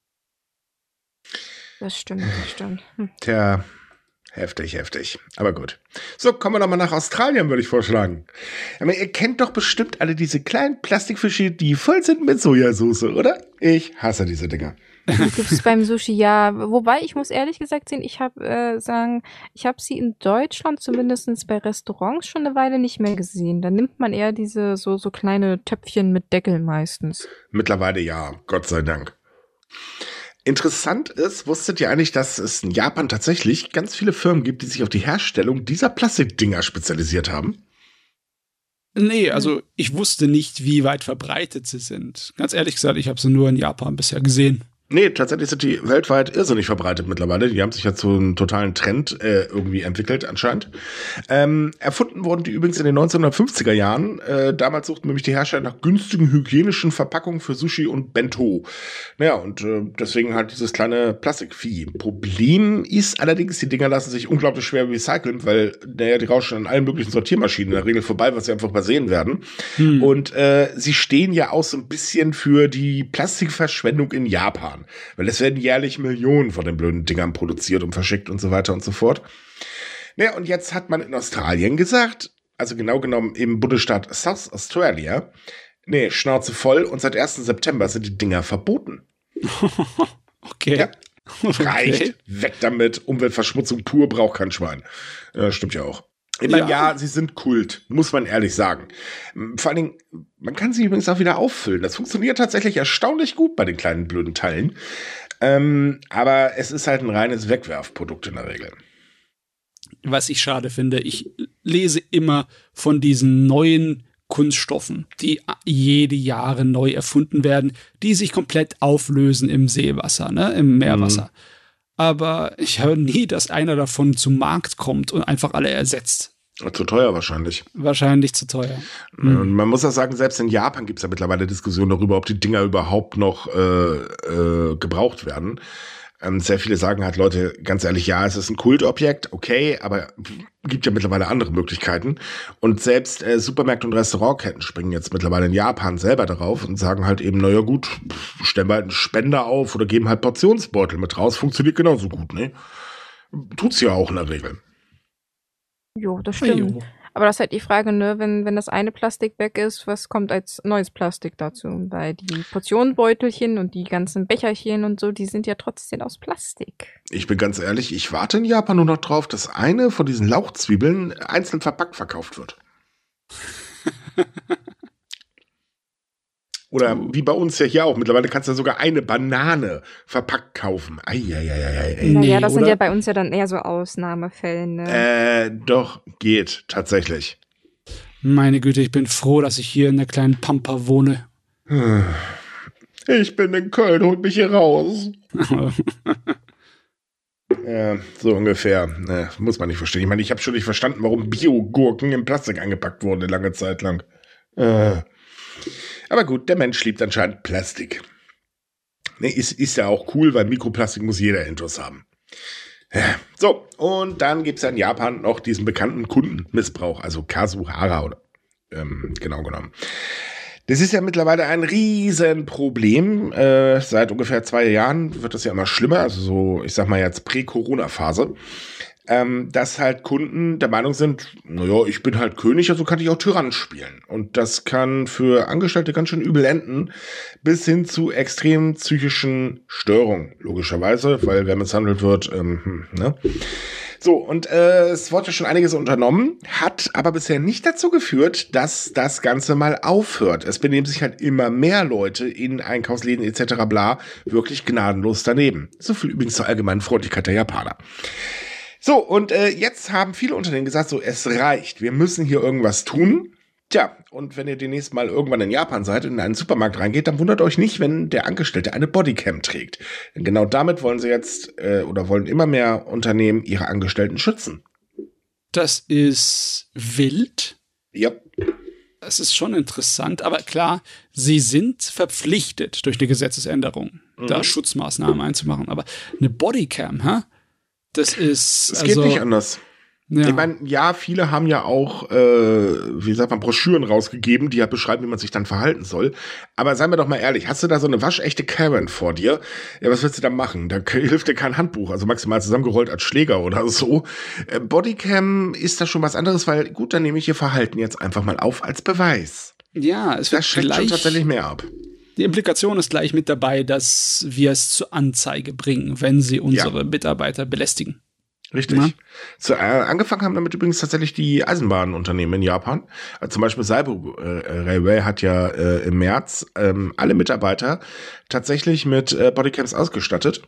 Das stimmt. Tja, heftig. Aber gut. So, kommen wir noch mal nach Australien, würde ich vorschlagen. Aber ihr kennt doch bestimmt alle diese kleinen Plastikfische, die voll sind mit Sojasauce, oder? Ich hasse diese Dinger. Gibt es beim Sushi, ja. Wobei, ich muss ehrlich gesagt sehen, ich habe sie in Deutschland zumindest bei Restaurants schon eine Weile nicht mehr gesehen. Da nimmt man eher diese so kleine Töpfchen mit Deckel meistens. Mittlerweile ja, Gott sei Dank. Interessant ist, wusstet ihr eigentlich, dass es in Japan tatsächlich ganz viele Firmen gibt, die sich auf die Herstellung dieser Plastikdinger spezialisiert haben? Nee, also ich wusste nicht, wie weit verbreitet sie sind. Ganz ehrlich gesagt, ich habe sie nur in Japan bisher gesehen. Nee, tatsächlich sind die weltweit irrsinnig verbreitet mittlerweile. Die haben sich ja zu einem totalen Trend irgendwie entwickelt anscheinend. Erfunden wurden die übrigens in den 1950er Jahren. Damals suchten nämlich die Hersteller nach günstigen hygienischen Verpackungen für Sushi und Bento. Naja, und deswegen halt dieses kleine Plastikvieh. Problem ist allerdings, die Dinger lassen sich unglaublich schwer recyceln, weil die rauschen an allen möglichen Sortiermaschinen in der Regel vorbei, was sie einfach übersehen werden. Und sie stehen ja auch so ein bisschen für die Plastikverschwendung in Japan. Weil es werden jährlich Millionen von den blöden Dingern produziert und verschickt und so weiter und so fort. Naja, und jetzt hat man in Australien gesagt, also genau genommen im Bundesstaat South Australia, nee, Schnauze voll, und seit 1. September sind die Dinger verboten. Okay. Ja, reicht, weg damit, Umweltverschmutzung pur, braucht kein Schwein. Stimmt ja auch. Ja, sie sind Kult, muss man ehrlich sagen. Vor allen Dingen, man kann sie übrigens auch wieder auffüllen. Das funktioniert tatsächlich erstaunlich gut bei den kleinen blöden Teilen. Aber es ist halt ein reines Wegwerfprodukt in der Regel. Was ich schade finde, ich lese immer von diesen neuen Kunststoffen, die jede Jahre neu erfunden werden, die sich komplett auflösen im Seewasser, ne, im Meerwasser. Aber ich höre nie, dass einer davon zum Markt kommt und einfach alle ersetzt. Zu teuer wahrscheinlich. Wahrscheinlich zu teuer. Und man muss auch sagen, selbst in Japan gibt es ja mittlerweile Diskussionen darüber, ob die Dinger überhaupt noch gebraucht werden. Sehr viele sagen halt, Leute, ganz ehrlich, ja, es ist ein Kultobjekt, okay, aber gibt ja mittlerweile andere Möglichkeiten. Und selbst Supermärkte und Restaurantketten springen jetzt mittlerweile in Japan selber darauf und sagen halt eben, naja gut, stellen wir halt einen Spender auf oder geben halt Portionsbeutel mit raus. Funktioniert genauso gut, ne? Tut's ja auch in der Regel. Jo, das stimmt. Aber das ist halt die Frage, ne, wenn das eine Plastik weg ist, was kommt als neues Plastik dazu? Weil die Portionenbeutelchen und die ganzen Becherchen und so, die sind ja trotzdem aus Plastik. Ich bin ganz ehrlich, ich warte in Japan nur noch drauf, dass eine von diesen Lauchzwiebeln einzeln verpackt verkauft wird. Oder wie bei uns ja hier auch. Mittlerweile kannst du sogar eine Banane verpackt kaufen. Naja, das sind ja bei uns ja dann eher so Ausnahmefälle. Ne? Doch, geht tatsächlich. Meine Güte, ich bin froh, dass ich hier in der kleinen Pampa wohne. Ich bin in Köln, holt mich hier raus. So ungefähr. Muss man nicht verstehen. Ich meine, ich habe schon nicht verstanden, warum Bio-Gurken in Plastik eingepackt wurden, eine lange Zeit lang. Aber gut, der Mensch liebt anscheinend Plastik. Ne, ist ja auch cool, weil Mikroplastik muss jeder Intus haben. So, und dann gibt es ja in Japan noch diesen bekannten Kundenmissbrauch, also Kasuhara, oder genau genommen. Das ist ja mittlerweile ein Riesenproblem. Seit ungefähr 2 Jahren wird das ja immer schlimmer, also so, ich sag mal jetzt Prä-Corona-Phase. Dass halt Kunden der Meinung sind, naja, ich bin halt König, also kann ich auch Tyrann spielen. Und das kann für Angestellte ganz schön übel enden, bis hin zu extremen psychischen Störungen, logischerweise, weil wer misshandelt wird, ne? So, und es wurde schon einiges unternommen, hat aber bisher nicht dazu geführt, dass das Ganze mal aufhört. Es benehmen sich halt immer mehr Leute in Einkaufsläden etc. bla wirklich gnadenlos daneben. So viel übrigens zur allgemeinen Freundlichkeit der Japaner. So, und jetzt haben viele Unternehmen gesagt, so, es reicht, wir müssen hier irgendwas tun. Tja, und wenn ihr demnächst mal irgendwann in Japan seid und in einen Supermarkt reingeht, dann wundert euch nicht, wenn der Angestellte eine Bodycam trägt. Denn genau damit wollen sie jetzt, oder wollen immer mehr Unternehmen ihre Angestellten schützen. Das ist wild. Ja. Das ist schon interessant, aber klar, sie sind verpflichtet durch eine Gesetzesänderung, da Schutzmaßnahmen einzumachen. Aber eine Bodycam, das ist. Es geht nicht anders. Ja. Ich meine, ja, viele haben ja auch, wie sagt man, Broschüren rausgegeben, die ja beschreiben, wie man sich dann verhalten soll. Aber seien wir doch mal ehrlich, hast du da so eine waschechte Karen vor dir? Ja, was willst du da machen? Da hilft dir kein Handbuch, also maximal zusammengerollt als Schläger oder so. Bodycam ist da schon was anderes, weil gut, dann nehme ich ihr Verhalten jetzt einfach mal auf als Beweis. Ja, es wird das schreckt schon tatsächlich mehr ab. Die Implikation ist gleich mit dabei, dass wir es zur Anzeige bringen, wenn sie unsere Mitarbeiter belästigen. Richtig. Ja. Angefangen haben damit übrigens tatsächlich die Eisenbahnunternehmen in Japan. Zum Beispiel Seibu Railway hat ja im März alle Mitarbeiter tatsächlich mit Bodycams ausgestattet.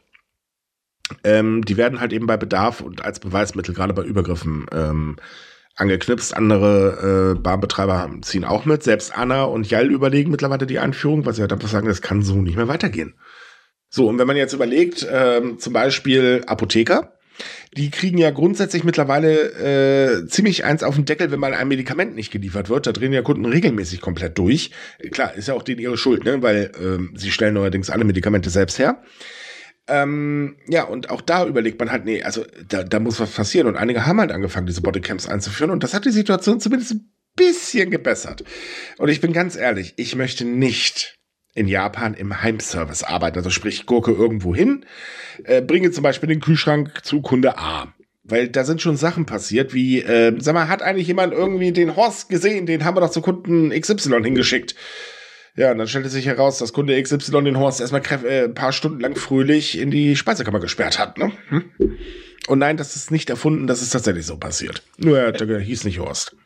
Die werden halt eben bei Bedarf und als Beweismittel, gerade bei Übergriffen, angeknipst. Andere Bahnbetreiber ziehen auch mit. Selbst Anna und Jal überlegen mittlerweile die Einführung, weil sie halt einfach sagen, das kann so nicht mehr weitergehen. So, und wenn man jetzt überlegt, zum Beispiel Apotheker, die kriegen ja grundsätzlich mittlerweile ziemlich eins auf den Deckel, wenn mal ein Medikament nicht geliefert wird. Da drehen ja Kunden regelmäßig komplett durch. Klar, ist ja auch denen ihre Schuld, ne? Weil sie stellen neuerdings alle Medikamente selbst her. Ja, und auch da überlegt man halt, nee, also da muss was passieren. Und einige haben halt angefangen, diese Bodycams einzuführen. Und das hat die Situation zumindest ein bisschen gebessert. Und ich bin ganz ehrlich, ich möchte nicht in Japan im Heimservice arbeiten. Also sprich, Gurke irgendwo hin, bringe zum Beispiel den Kühlschrank zu Kunde A. Weil da sind schon Sachen passiert, wie, sag mal, hat eigentlich jemand irgendwie den Horst gesehen? Den haben wir doch zu Kunden XY hingeschickt. Ja, und dann stellte sich heraus, dass Kunde XY den Horst erstmal ein paar Stunden lang fröhlich in die Speisekammer gesperrt hat, ne? Und nein, das ist nicht erfunden, das ist tatsächlich so passiert. Nur der hieß nicht Horst.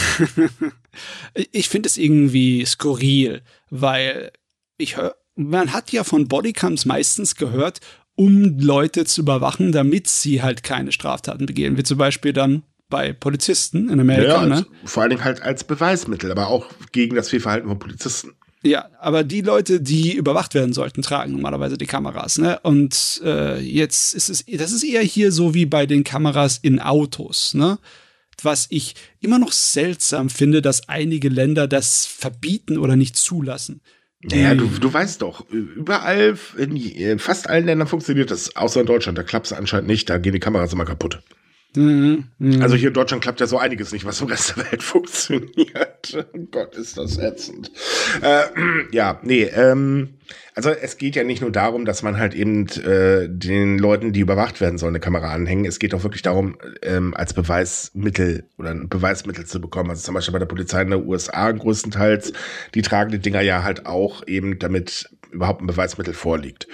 Ich finde es irgendwie skurril, weil man hat ja von Bodycams meistens gehört, um Leute zu überwachen, damit sie halt keine Straftaten begehen, wie zum Beispiel dann bei Polizisten in Amerika. Ja, ne? Vor allen Dingen halt als Beweismittel, aber auch gegen das Fehlverhalten von Polizisten. Ja, aber die Leute, die überwacht werden sollten, tragen normalerweise die Kameras, ne? Und jetzt das ist eher hier so wie bei den Kameras in Autos, ne? Was ich immer noch seltsam finde, dass einige Länder das verbieten oder nicht zulassen. Ja, du weißt doch, überall, in fast allen Ländern funktioniert das, außer in Deutschland. Da klappt es anscheinend nicht, da gehen die Kameras immer kaputt. Also hier in Deutschland klappt ja so einiges nicht, was im Rest der Welt funktioniert. Oh Gott, ist das ätzend. Also es geht ja nicht nur darum, dass man halt eben den Leuten, die überwacht werden sollen, eine Kamera anhängen. Es geht auch wirklich darum, als Beweismittel oder ein Beweismittel zu bekommen. Also zum Beispiel bei der Polizei in den USA größtenteils, die tragen die Dinger ja halt auch eben, damit überhaupt ein Beweismittel vorliegt.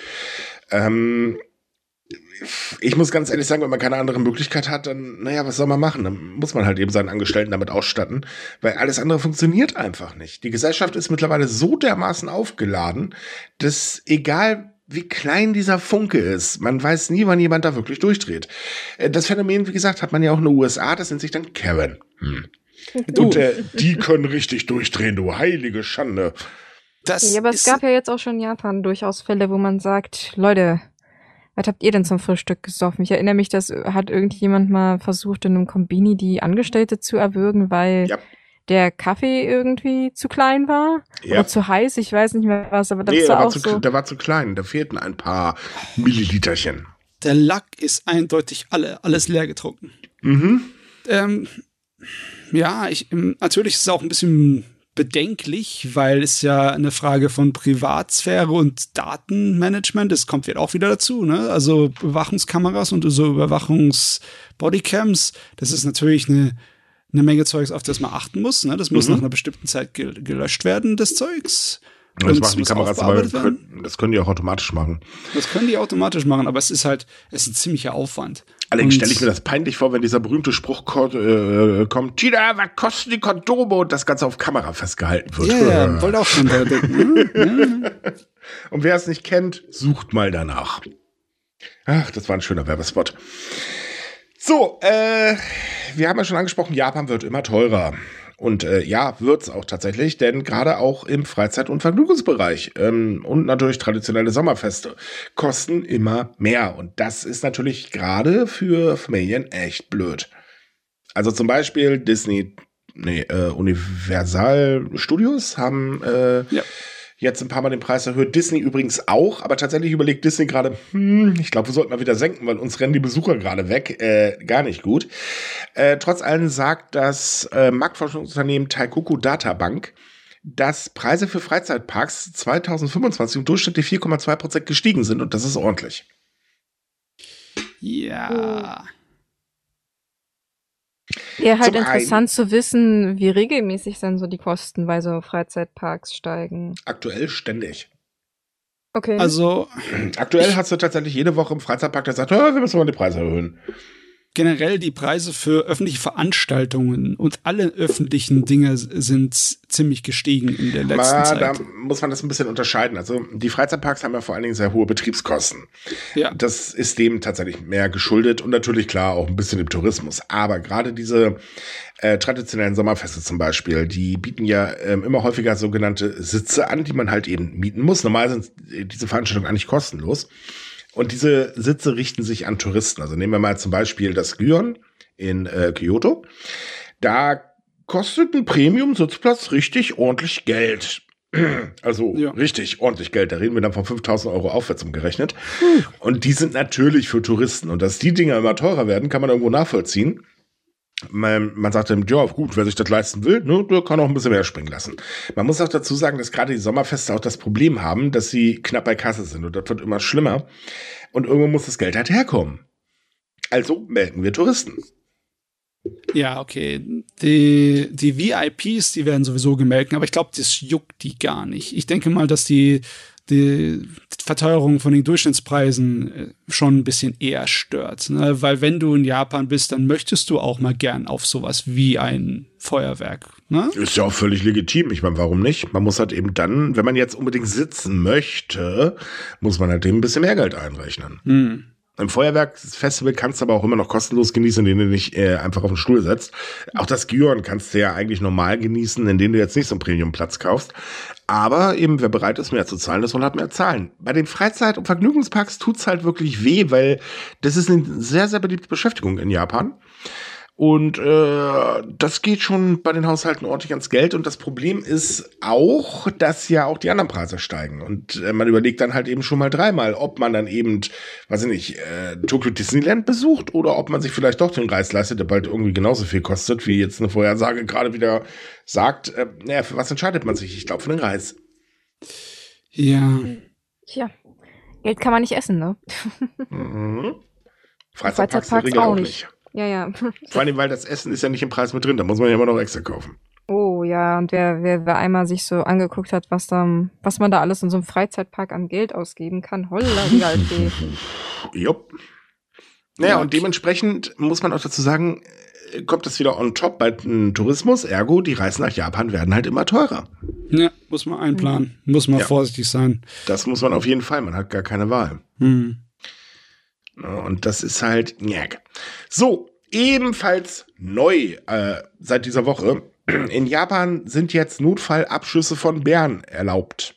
Ich muss ganz ehrlich sagen, wenn man keine andere Möglichkeit hat, dann, naja, was soll man machen? Dann muss man halt eben seinen Angestellten damit ausstatten, weil alles andere funktioniert einfach nicht. Die Gesellschaft ist mittlerweile so dermaßen aufgeladen, dass egal wie klein dieser Funke ist, man weiß nie, wann jemand da wirklich durchdreht. Das Phänomen, wie gesagt, hat man ja auch in den USA, das nennt sich dann Karen. Und die können richtig durchdrehen, du heilige Schande. Ja, aber es gab ja jetzt auch schon in Japan durchaus Fälle, wo man sagt, Leute, was habt ihr denn zum Frühstück gesoffen? Ich erinnere mich, dass hat irgendjemand mal versucht, in einem Kombini die Angestellte zu erwürgen, weil der Kaffee irgendwie zu klein war oder zu heiß, ich weiß nicht mehr was, aber das war auch so. Der war zu klein, da fehlten ein paar Milliliterchen. Der Lack ist eindeutig alles leer getrunken. Natürlich ist es auch ein bisschen bedenklich, weil es ja eine Frage von Privatsphäre und Datenmanagement, das kommt auch wieder dazu, ne? Also Überwachungskameras und so Überwachungsbodycams, das ist natürlich eine Menge Zeugs, auf das man achten muss, ne? Das muss nach einer bestimmten Zeit gelöscht werden, das Zeugs. Das machen die Kameras, aber das können die auch automatisch machen. Das können die automatisch machen, aber es ist ein ziemlicher Aufwand. Allerdings stelle ich mir das peinlich vor, wenn dieser berühmte Spruch kommt, Tina, was kosten die Kondome? Und das Ganze auf Kamera festgehalten wird. Ja, wollte auch schon da denken. Und wer es nicht kennt, sucht mal danach. Ach, das war ein schöner Werbespot. So, wir haben ja schon angesprochen, Japan wird immer teurer. Und wird's auch tatsächlich, denn gerade auch im Freizeit- und Vergnügungsbereich und natürlich traditionelle Sommerfeste kosten immer mehr. Und das ist natürlich gerade für Familien echt blöd. Also zum Beispiel Universal Studios haben jetzt ein paar Mal den Preis erhöht. Disney übrigens auch, aber tatsächlich überlegt Disney gerade, ich glaube, wir sollten mal wieder senken, weil uns rennen die Besucher gerade weg. Gar nicht gut. Trotz allem sagt das Marktforschungsunternehmen Taikoku Databank, dass Preise für Freizeitparks 2025 im Durchschnitt 4,2% gestiegen sind und das ist ordentlich. Ja. Ja, halt interessant zu wissen, wie regelmäßig dann so die Kosten bei so Freizeitparks steigen. Aktuell ständig. Okay. Also aktuell hast du tatsächlich jede Woche im Freizeitpark, der sagt, wir müssen mal die Preise erhöhen. generell die Preise für öffentliche Veranstaltungen und alle öffentlichen Dinge sind ziemlich gestiegen in der letzten Zeit. Da muss man das ein bisschen unterscheiden. Also die Freizeitparks haben ja vor allen Dingen sehr hohe Betriebskosten. Ja. Das ist dem tatsächlich mehr geschuldet und natürlich klar auch ein bisschen dem Tourismus. Aber gerade diese traditionellen Sommerfeste zum Beispiel, die bieten ja immer häufiger sogenannte Sitze an, die man halt eben mieten muss. Normal sind diese Veranstaltungen eigentlich kostenlos. Und diese Sitze richten sich an Touristen. Also nehmen wir mal zum Beispiel das Gion in Kyoto. Da kostet ein Premium-Sitzplatz richtig ordentlich Geld. Also richtig ordentlich Geld. Da reden wir dann von 5.000 Euro aufwärts umgerechnet. Und die sind natürlich für Touristen. Und dass die Dinger immer teurer werden, kann man irgendwo nachvollziehen. Man sagt dann, ja gut, wer sich das leisten will, ne, der kann auch ein bisschen mehr springen lassen. Man muss auch dazu sagen, dass gerade die Sommerfeste auch das Problem haben, dass sie knapp bei Kasse sind und das wird immer schlimmer und irgendwo muss das Geld halt herkommen. Also melken wir Touristen. Ja, okay. Die VIPs, die werden sowieso gemelkt, aber ich glaube, das juckt die gar nicht. Ich denke mal, dass die Verteuerung von den Durchschnittspreisen schon ein bisschen eher stört. Ne? Weil wenn du in Japan bist, dann möchtest du auch mal gern auf sowas wie ein Feuerwerk. Ne? Ist ja auch völlig legitim. Ich meine, warum nicht? Man muss halt eben dann, wenn man jetzt unbedingt sitzen möchte, muss man halt eben ein bisschen mehr Geld einrechnen. Im Feuerwerksfestival kannst du aber auch immer noch kostenlos genießen, indem du dich einfach auf den Stuhl setzt. Auch das Gion kannst du ja eigentlich normal genießen, indem du jetzt nicht so einen Premiumplatz kaufst. Aber eben, wer bereit ist, mehr zu zahlen, das soll halt mehr zahlen. Bei den Freizeit- und Vergnügungsparks tut's halt wirklich weh, weil das ist eine sehr, sehr beliebte Beschäftigung in Japan. Und das geht schon bei den Haushalten ordentlich ans Geld. Und das Problem ist auch, dass ja auch die anderen Preise steigen. Und man überlegt dann halt eben schon mal dreimal, ob man dann eben, weiß ich nicht, Tokyo Disneyland besucht oder ob man sich vielleicht doch den Reis leistet, der bald irgendwie genauso viel kostet, wie jetzt eine Vorhersage gerade wieder sagt. Naja, für was entscheidet man sich? Ich glaube, für den Reis. Ja. Tja, Geld kann man nicht essen, ne? Freizeitparks auch nicht. Ja. Vor allem, weil das Essen ist ja nicht im Preis mit drin, da muss man ja immer noch extra kaufen. Oh ja, und wer einmal sich so angeguckt hat, was man da alles in so einem Freizeitpark an Geld ausgeben kann, holla, die Alte. Jupp. Naja, und dementsprechend muss man auch dazu sagen, kommt das wieder on top bei dem Tourismus, ergo, die Reisen nach Japan werden halt immer teurer. Ja, muss man einplanen, muss man vorsichtig sein. Das muss man auf jeden Fall, man hat gar keine Wahl. Und das ist halt so, ebenfalls neu seit dieser Woche. In Japan sind jetzt Notfallabschüsse von Bären erlaubt.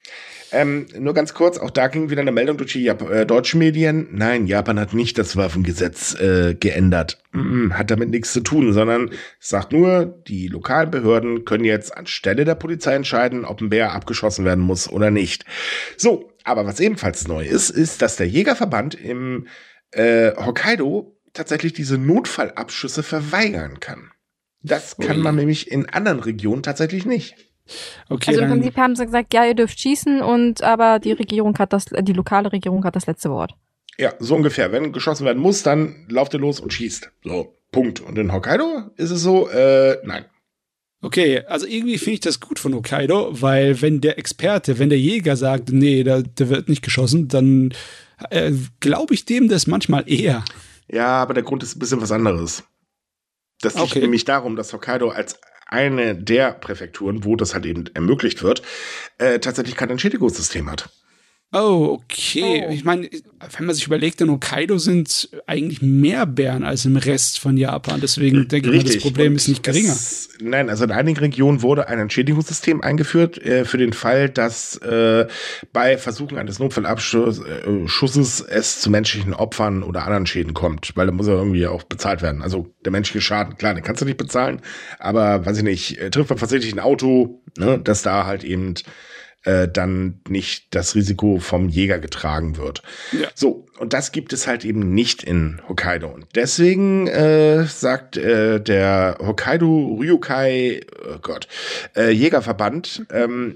Nur ganz kurz, auch da ging wieder eine Meldung durch die deutschen Medien. Nein, Japan hat nicht das Waffengesetz geändert. Hat damit nichts zu tun, sondern sagt nur, die lokalen Behörden können jetzt anstelle der Polizei entscheiden, ob ein Bär abgeschossen werden muss oder nicht. So, aber was ebenfalls neu ist, dass der Jägerverband im Hokkaido tatsächlich diese Notfallabschüsse verweigern kann. Das kann man nämlich in anderen Regionen tatsächlich nicht. Okay, also im Prinzip haben sie gesagt, ja, ihr dürft schießen, aber die lokale Regierung hat das letzte Wort. Ja, so ungefähr. Wenn geschossen werden muss, dann lauft ihr los und schießt. So, Punkt. Und in Hokkaido ist es so, nein. Okay, also irgendwie finde ich das gut von Hokkaido, weil wenn der Jäger sagt, nee, da wird nicht geschossen, dann glaube ich dem das manchmal eher. Ja, aber der Grund ist ein bisschen was anderes. Das liegt nämlich darum, dass Hokkaido als eine der Präfekturen, wo das halt eben ermöglicht wird, tatsächlich kein Entschädigungssystem hat. Oh, okay. Ich meine, wenn man sich überlegt, in Hokkaido sind eigentlich mehr Bären als im Rest von Japan. Deswegen denke ich mal, das Problem ist nicht geringer. Nein, also in einigen Regionen wurde ein Entschädigungssystem eingeführt für den Fall, dass bei Versuchen eines Notfallabschusses es zu menschlichen Opfern oder anderen Schäden kommt. Weil da muss ja irgendwie auch bezahlt werden. Also der menschliche Schaden, klar, den kannst du nicht bezahlen. Aber, weiß ich nicht, trifft man versehentlich ein Auto, ne, dass da halt eben dann nicht das Risiko vom Jäger getragen wird. Ja. So, und das gibt es halt eben nicht in Hokkaido. Und deswegen sagt der Hokkaido Ryukai Jägerverband,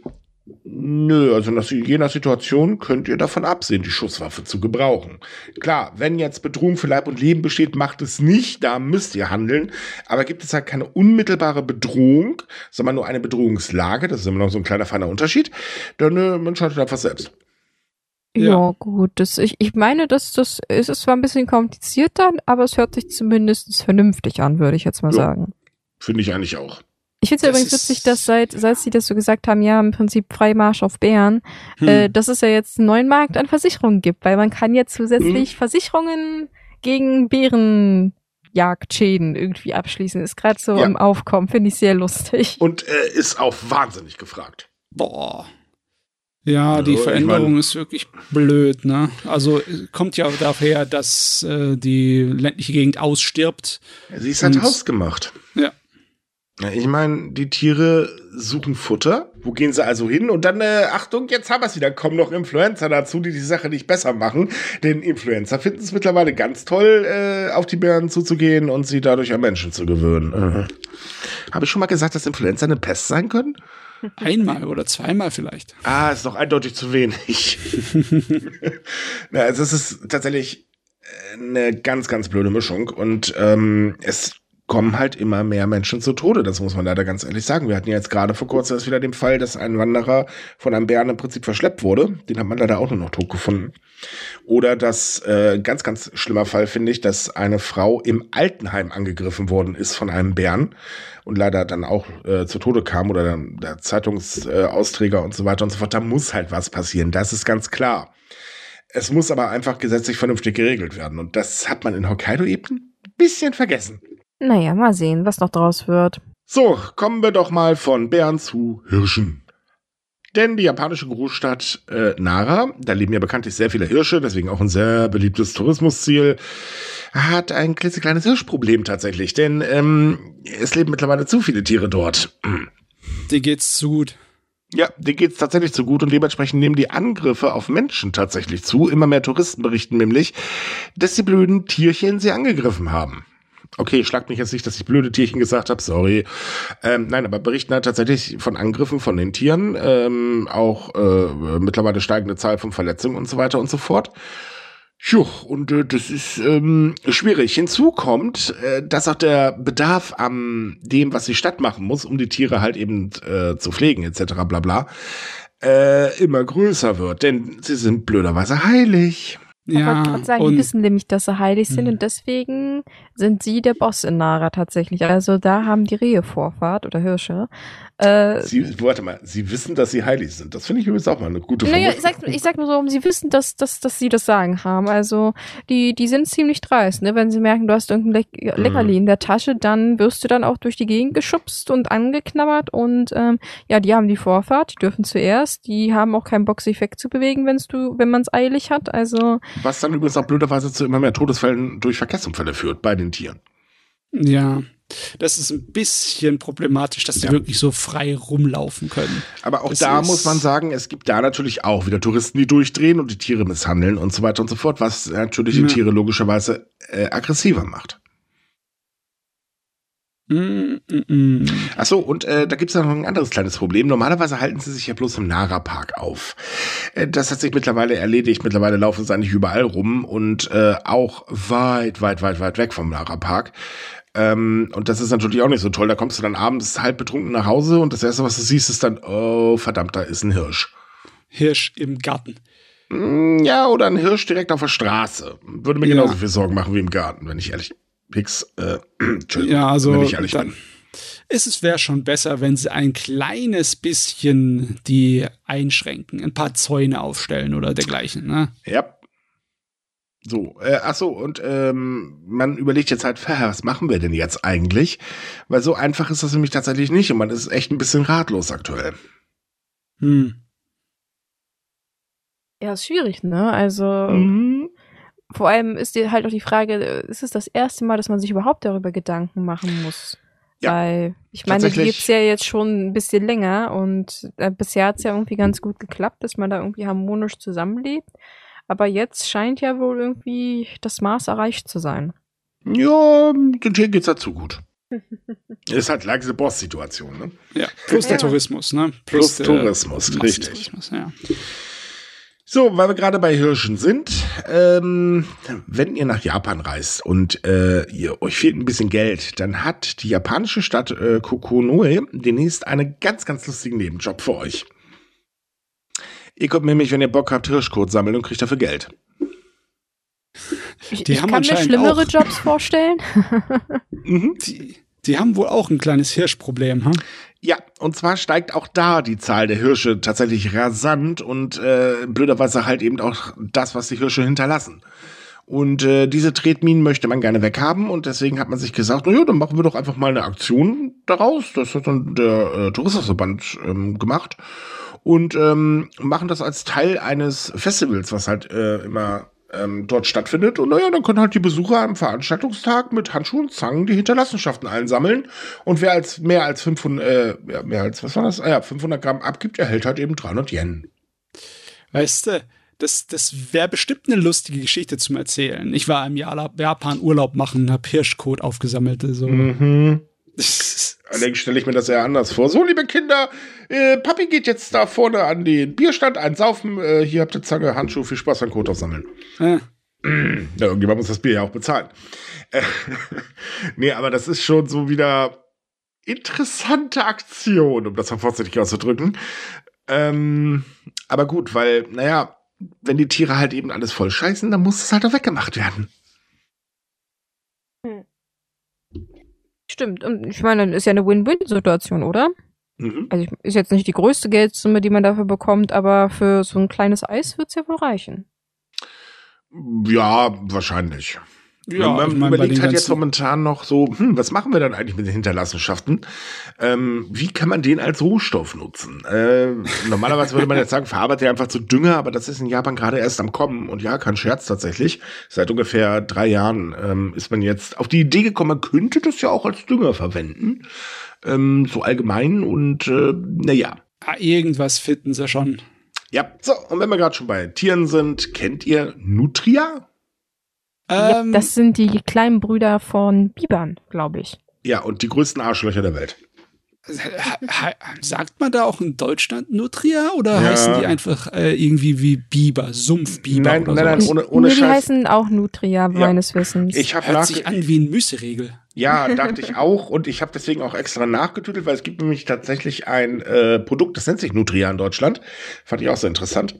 nö, also je nach Situation könnt ihr davon absehen, die Schusswaffe zu gebrauchen. Klar, wenn jetzt Bedrohung für Leib und Leben besteht, macht es nicht, da müsst ihr handeln. Aber gibt es halt keine unmittelbare Bedrohung, sondern nur eine Bedrohungslage, das ist immer noch so ein kleiner feiner Unterschied, dann man entscheidet einfach selbst. Ja, gut. Ich meine, das ist zwar ein bisschen kompliziert dann, aber es hört sich zumindest vernünftig an, würde ich jetzt mal sagen. Finde ich eigentlich auch. Ich finde es ja übrigens witzig, dass seit sie das so gesagt haben, ja, im Prinzip Freimarsch auf Bären, dass es ja jetzt einen neuen Markt an Versicherungen gibt, weil man kann jetzt zusätzlich Versicherungen gegen Bärenjagdschäden irgendwie abschließen. Ist gerade so im Aufkommen, finde ich sehr lustig. Und ist auch wahnsinnig gefragt. Boah. Ja, die Veränderung ist wirklich blöd, ne? Also kommt ja daher, dass die ländliche Gegend ausstirbt. Sie ist halt hausgemacht. Ja. Ich meine, die Tiere suchen Futter. Wo gehen sie also hin? Und dann, Achtung, jetzt haben wir es wieder. Kommen noch Influencer dazu, die Sache nicht besser machen. Denn Influencer finden es mittlerweile ganz toll, auf die Bären zuzugehen und sie dadurch an Menschen zu gewöhnen. Habe ich schon mal gesagt, dass Influencer eine Pest sein können? Einmal oder zweimal vielleicht. Ist doch eindeutig zu wenig. Also es ist tatsächlich eine ganz, ganz blöde Mischung. Und es kommen halt immer mehr Menschen zu Tode. Das muss man leider ganz ehrlich sagen. Wir hatten ja jetzt gerade vor kurzem erst wieder den Fall, dass ein Wanderer von einem Bären im Prinzip verschleppt wurde. Den hat man leider auch nur noch tot gefunden. Oder das ganz, ganz schlimmer Fall, finde ich, dass eine Frau im Altenheim angegriffen worden ist von einem Bären und leider dann auch zu Tode kam oder der Zeitungsausträger und so weiter und so fort. Da muss halt was passieren. Das ist ganz klar. Es muss aber einfach gesetzlich vernünftig geregelt werden. Und das hat man in Hokkaido eben ein bisschen vergessen. Naja, mal sehen, was noch draus wird. So, kommen wir doch mal von Bären zu Hirschen. Denn die japanische Großstadt Nara, da leben ja bekanntlich sehr viele Hirsche, deswegen auch ein sehr beliebtes Tourismusziel, hat ein klitzekleines Hirschproblem tatsächlich. Denn es leben mittlerweile zu viele Tiere dort. Dir geht's zu gut. Ja, denen geht's tatsächlich zu gut und dementsprechend nehmen die Angriffe auf Menschen tatsächlich zu. Immer mehr Touristen berichten nämlich, dass die blöden Tierchen sie angegriffen haben. Okay, schlagt mich jetzt nicht, dass ich blöde Tierchen gesagt habe, sorry. Nein, aber berichten halt tatsächlich von Angriffen von den Tieren, auch mittlerweile steigende Zahl von Verletzungen und so weiter und so fort. Und das ist schwierig. Hinzu kommt, dass auch der Bedarf an dem, was die Stadt machen muss, um die Tiere halt eben zu pflegen etc. bla bla, immer größer wird. Denn sie sind blöderweise heilig. Ich wollte gerade sagen, die wissen nämlich, dass sie heilig sind und deswegen sind sie der Boss in Nara tatsächlich. Also da haben die Rehe Vorfahrt oder Hirsche. Warte mal, sie wissen, dass sie heilig sind. Das finde ich übrigens auch mal eine gute Frage. Naja, ich sag nur so, sie wissen, dass sie das Sagen haben. Also die sind ziemlich dreist, ne? Wenn sie merken, du hast irgendein Leckerli in der Tasche, dann wirst du dann auch durch die Gegend geschubst und angeknabbert und die haben die Vorfahrt, die dürfen zuerst, die haben auch keinen Bock, sich wegzubewegen, wenn man es eilig hat. Also was dann übrigens auch blöderweise zu immer mehr Todesfällen durch Verkehrsunfälle führt bei den Tieren. Ja, das ist ein bisschen problematisch, dass die wirklich so frei rumlaufen können. Aber auch da muss man sagen, es gibt da natürlich auch wieder Touristen, die durchdrehen und die Tiere misshandeln und so weiter und so fort, was natürlich die Tiere logischerweise aggressiver macht. Ach so, und da gibt es noch ein anderes kleines Problem. Normalerweise halten sie sich ja bloß im Nara-Park auf. Das hat sich mittlerweile erledigt. Mittlerweile laufen sie eigentlich überall rum und auch weit weg vom Nara-Park. Und das ist natürlich auch nicht so toll. Da kommst du dann abends halb betrunken nach Hause und das Erste, was du siehst, ist dann, oh, verdammt, da ist ein Hirsch. Hirsch im Garten. Ja, oder ein Hirsch direkt auf der Straße. Würde mir genauso viel Sorgen machen wie im Garten, wenn ich ehrlich Entschuldigung, ja, also wenn ich ehrlich bin. Es wäre schon besser, wenn sie ein kleines bisschen die einschränken, ein paar Zäune aufstellen oder dergleichen, ne? Ja. So, und man überlegt jetzt halt, was machen wir denn jetzt eigentlich? Weil so einfach ist das nämlich tatsächlich nicht und man ist echt ein bisschen ratlos aktuell. Ja, ist schwierig, ne? Also vor allem ist dir halt auch die Frage, ist es das erste Mal, dass man sich überhaupt darüber Gedanken machen muss? Ja, weil, ich meine, die gibt's ja jetzt schon ein bisschen länger und bisher hat's ja irgendwie ganz gut geklappt, dass man da irgendwie harmonisch zusammenlebt. Aber jetzt scheint ja wohl irgendwie das Maß erreicht zu sein. Ja, den Tieren geht's dazu gut. Ist halt like the Boss-Situation, ne? Ja, plus der Tourismus, ne? Plus Tourismus, richtig. Tourismus, ja. So, weil wir gerade bei Hirschen sind, wenn ihr nach Japan reist und euch fehlt ein bisschen Geld, dann hat die japanische Stadt Kokonoe demnächst einen ganz, ganz lustigen Nebenjob für euch. Ihr könnt nämlich, wenn ihr Bock habt, Hirschkot sammeln und kriegt dafür Geld. Ich kann mir schlimmere Jobs vorstellen. Die haben wohl auch ein kleines Hirschproblem, hm? Ja, und zwar steigt auch da die Zahl der Hirsche tatsächlich rasant und blöderweise halt eben auch das, was die Hirsche hinterlassen. Und diese Tretminen möchte man gerne weghaben und deswegen hat man sich gesagt, naja, dann machen wir doch einfach mal eine Aktion daraus. Das hat dann der Tourismusverband gemacht und machen das als Teil eines Festivals, was halt immer dort stattfindet. Und naja, dann können halt die Besucher am Veranstaltungstag mit Handschuhen und Zangen die Hinterlassenschaften einsammeln. Und wer als mehr als 500 Gramm abgibt, erhält halt eben 300 Yen. Weißt du, das wäre bestimmt eine lustige Geschichte zum Erzählen. Ich war im Japan Urlaub machen und habe Hirschkot aufgesammelt. So. Allerdings stelle ich mir das eher anders vor. So, liebe Kinder, Papi geht jetzt da vorne an den Bierstand einsaufen. Hier habt ihr Zange, Handschuhe, viel Spaß beim Kot aufsammeln. Ja, irgendjemand muss das Bier ja auch bezahlen. Nee, aber das ist schon so wieder interessante Aktion, um das mal vorsichtig auszudrücken. Aber gut, weil, naja, wenn die Tiere halt eben alles voll scheißen, dann muss es halt auch weggemacht werden. Stimmt. Und ich meine, dann ist ja eine Win-Win-Situation, oder? Also ist jetzt nicht die größte Geldsumme, die man dafür bekommt, aber für so ein kleines Eis wird's ja wohl reichen. Ja, wahrscheinlich. Ja, man überlegt halt jetzt momentan noch so, was machen wir dann eigentlich mit den Hinterlassenschaften? Wie kann man den als Rohstoff nutzen? Normalerweise würde man jetzt sagen, verarbeitet er einfach zu Dünger, aber das ist in Japan gerade erst am Kommen. Und ja, kein Scherz tatsächlich. Seit ungefähr 3 Jahren ist man jetzt auf die Idee gekommen, man könnte das ja auch als Dünger verwenden. So allgemein und naja. Irgendwas finden sie schon. Ja, so, und wenn wir gerade schon bei Tieren sind, kennt ihr Nutria? Ja, das sind die kleinen Brüder von Bibern, glaube ich. Ja, und die größten Arschlöcher der Welt. Sagt man da auch in Deutschland Nutria oder heißen die einfach irgendwie wie Biber, Sumpfbiber oder nein, ohne die Scheiß. heißen auch Nutria, meines Wissens. Hört sich an wie ein Müsli-Riegel. Ja, dachte ich auch. Und ich habe deswegen auch extra nachgetütelt, weil es gibt nämlich tatsächlich ein Produkt, das nennt sich Nutria in Deutschland. Fand ich auch sehr interessant.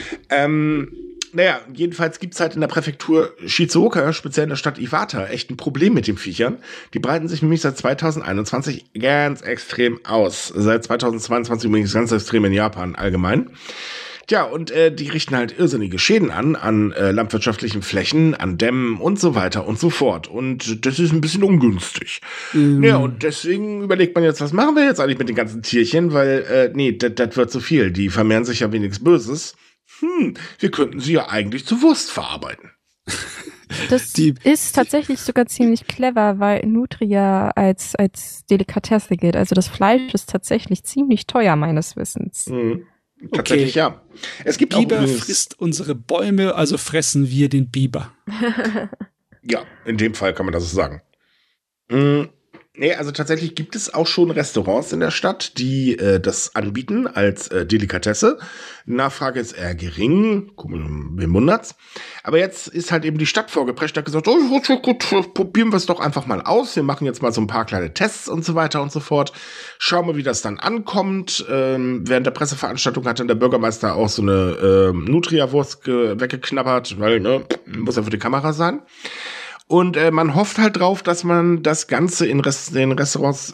Naja, jedenfalls gibt's halt in der Präfektur Shizuoka, speziell in der Stadt Iwata, echt ein Problem mit den Viechern. Die breiten sich nämlich seit 2021 ganz extrem aus. Seit 2022 übrigens ganz extrem in Japan allgemein. Tja, und die richten halt irrsinnige Schäden an landwirtschaftlichen Flächen, an Dämmen und so weiter und so fort. Und das ist ein bisschen ungünstig. Ja, und deswegen überlegt man jetzt, was machen wir jetzt eigentlich mit den ganzen Tierchen? Weil, das wird zu viel. Die vermehren sich ja wenigstens Böses. Wir könnten sie ja eigentlich zu Wurst verarbeiten. Das ist tatsächlich sogar ziemlich clever, weil Nutria als Delikatesse gilt. Also das Fleisch ist tatsächlich ziemlich teuer, meines Wissens. Tatsächlich, ja. Es gibt Biber auch frisst unsere Bäume, also fressen wir den Biber. Ja, in dem Fall kann man das so sagen. Nee, also tatsächlich gibt es auch schon Restaurants in der Stadt, die das anbieten als Delikatesse. Nachfrage ist eher gering, wem wundert's. Aber jetzt ist halt eben die Stadt vorgeprescht, hat gesagt, gut, probieren wir es doch einfach mal aus. Wir machen jetzt mal so ein paar kleine Tests und so weiter und so fort. Schauen wir, wie das dann ankommt. Während der Presseveranstaltung hat dann der Bürgermeister auch so eine Nutria-Wurst weggeknabbert, weil, muss ja für die Kamera sein. Und man hofft halt drauf, dass man das Ganze in den Restaurants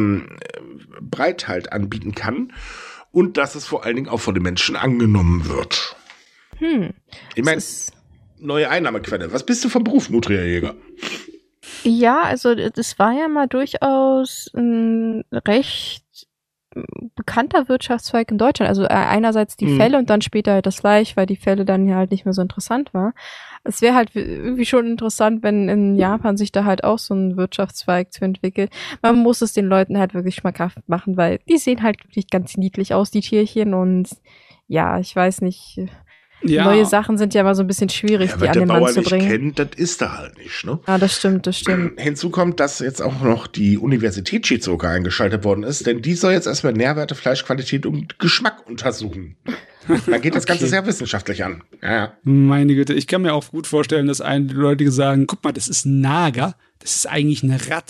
breit halt anbieten kann und dass es vor allen Dingen auch von den Menschen angenommen wird. Ich meine, neue Einnahmequelle. Was bist du vom Beruf, Nutria-Jäger? Ja, also das war ja mal durchaus ein recht bekannter Wirtschaftszweig in Deutschland. Also einerseits die Felle und dann später halt das Fleisch, weil die Felle dann ja halt nicht mehr so interessant war. Es wäre halt irgendwie schon interessant, wenn in Japan sich da halt auch so ein Wirtschaftszweig zu entwickelt. Man muss es den Leuten halt wirklich schmackhaft machen, weil die sehen halt wirklich ganz niedlich aus, die Tierchen. Und ja, ich weiß nicht, neue Sachen sind ja immer so ein bisschen schwierig, die an den Mann zu bringen. Wer der Bauer nicht kennt, das ist er halt nicht, ne? Ja, das stimmt. Hinzu kommt, dass jetzt auch noch die Universität Shizuoka eingeschaltet worden ist, denn die soll jetzt erstmal Nährwerte, Fleischqualität und Geschmack untersuchen. Da geht das Ganze sehr wissenschaftlich an. Ja. Meine Güte, ich kann mir auch gut vorstellen, dass einige Leute sagen, guck mal, das ist ein Nager, das ist eigentlich eine Ratte.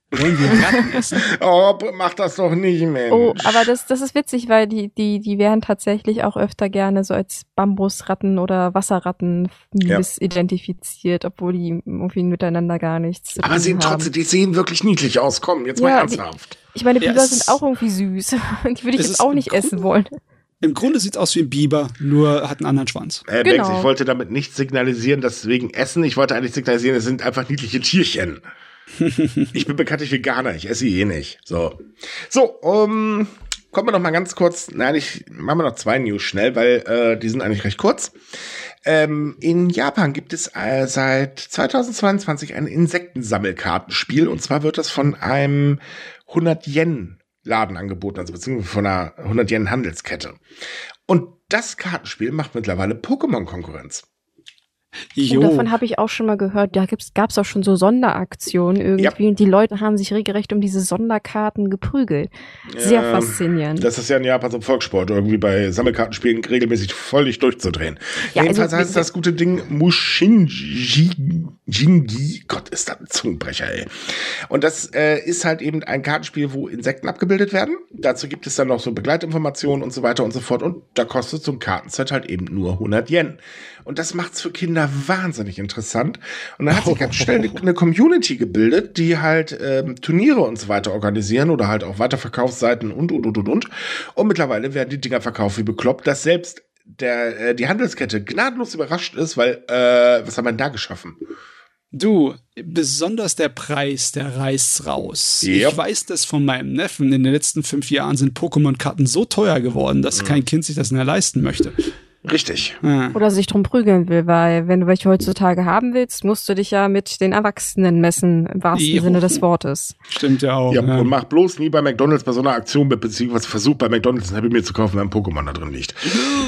Wollen wir Ratten essen? Oh, mach das doch nicht, Mensch. Oh, aber das ist witzig, weil die werden tatsächlich auch öfter gerne so als Bambusratten oder Wasserratten missidentifiziert, obwohl die irgendwie miteinander gar nichts zu tun aber haben. die sehen wirklich niedlich aus. Komm, jetzt mal ernsthaft. Ich meine, Biber sind auch irgendwie süß. Die würde ich jetzt auch nicht essen wollen. Im Grunde sieht es aus wie ein Biber, nur hat einen anderen Schwanz. Genau. Banks, ich wollte damit nicht signalisieren, dass wegen Essen, ich wollte eigentlich signalisieren, es sind einfach niedliche Tierchen. Ich bin bekanntlich Veganer, ich esse eh nicht. So, kommen wir noch mal ganz kurz, machen wir noch 2 News schnell, weil die sind eigentlich recht kurz. In Japan gibt es seit 2022 ein Insektensammelkartenspiel und zwar wird das von einem 100-Yen-Laden angeboten, also beziehungsweise von einer 100-Yen-Handelskette. Und das Kartenspiel macht mittlerweile Pokémon-Konkurrenz. Und davon habe ich auch schon mal gehört. Da gab's auch schon so Sonderaktionen irgendwie. Und die Leute haben sich regelrecht um diese Sonderkarten geprügelt. Sehr faszinierend. Das ist ja in Japan so ein Volkssport, irgendwie bei Sammelkartenspielen regelmäßig völlig durchzudrehen. Ja, jedenfalls heißt das gute Ding Mushinji. Gott, ist das ein Zungenbrecher, ey. Und das ist halt eben ein Kartenspiel, wo Insekten abgebildet werden. Dazu gibt es dann noch so Begleitinformationen und so weiter und so fort. Und da kostet so ein Kartenset halt eben nur 100 Yen. Und das macht's für Kinder wahnsinnig interessant. Und dann hat sich ganz schnell eine Community gebildet, die halt Turniere und so weiter organisieren oder halt auch Weiterverkaufsseiten und. Und mittlerweile werden die Dinger verkauft wie bekloppt, dass selbst die Handelskette gnadenlos überrascht ist, weil was haben wir denn da geschaffen? Du, besonders der Preis, der reißt raus. Yep. Ich weiß das von meinem Neffen. In den letzten 5 Jahren sind Pokémon-Karten so teuer geworden, dass kein Kind sich das mehr leisten möchte. Richtig. Oder sich drum prügeln will, weil wenn du welche heutzutage haben willst, musst du dich ja mit den Erwachsenen messen, im wahrsten Sinne des Wortes. Stimmt ja auch. Ja, und mach bloß nie bei McDonald's bei so einer Aktion mit, beziehungsweise versuch bei McDonald's ein Happy Meal zu kaufen, wenn ein Pokémon da drin liegt.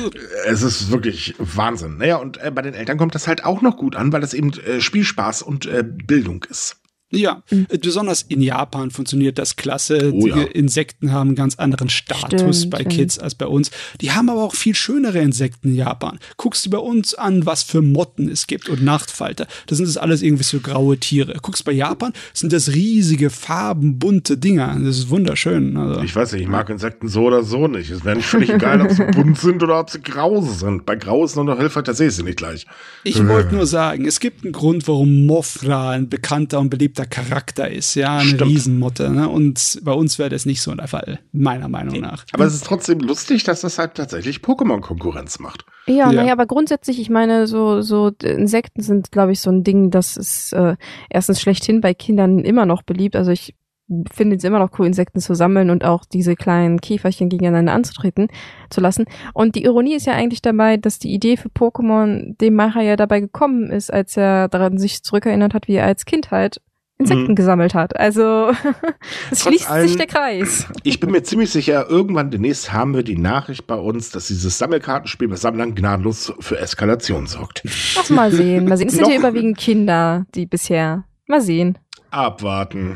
Es ist wirklich Wahnsinn. Naja, und bei den Eltern kommt das halt auch noch gut an, weil das eben Spielspaß und Bildung ist. Ja, besonders in Japan funktioniert das klasse. Oh, ja. Insekten haben einen ganz anderen Status bei Kids als bei uns. Die haben aber auch viel schönere Insekten in Japan. Guckst du bei uns an, was für Motten es gibt und Nachtfalter. Das sind das alles irgendwie so graue Tiere. Guckst bei Japan, sind das riesige, farbenbunte Dinger. Das ist wunderschön. Also, ich weiß nicht, ich mag Insekten so oder so nicht. Es wäre nicht völlig egal, ob sie bunt sind oder ob sie grau sind. Bei grau ist nur noch Hilfe, da sehe ich sie nicht gleich. Ich wollte nur sagen, es gibt einen Grund, warum Mothra ein bekannter und beliebter Charakter ist, ja, eine Riesenmotte, ne? Und bei uns wäre das nicht so der Fall, meiner Meinung nach. Aber es ist trotzdem lustig, dass das halt tatsächlich Pokémon-Konkurrenz macht. Ja, naja, aber grundsätzlich, ich meine, so Insekten sind, glaube ich, so ein Ding, das ist erstens schlechthin bei Kindern immer noch beliebt. Also ich finde es immer noch cool, Insekten zu sammeln und auch diese kleinen Käferchen gegeneinander anzutreten zu lassen. Und die Ironie ist ja eigentlich dabei, dass die Idee für Pokémon dem Macher ja dabei gekommen ist, als er daran sich zurückerinnert hat, wie er als Kind halt Insekten gesammelt hat. Also es schließt sich der Kreis. Ich bin mir ziemlich sicher, irgendwann demnächst haben wir die Nachricht bei uns, dass dieses Sammelkartenspiel bei Sammlern gnadenlos für Eskalation sorgt. Lass mal sehen. Es sind ja überwiegend Kinder, die bisher. Mal sehen. Abwarten.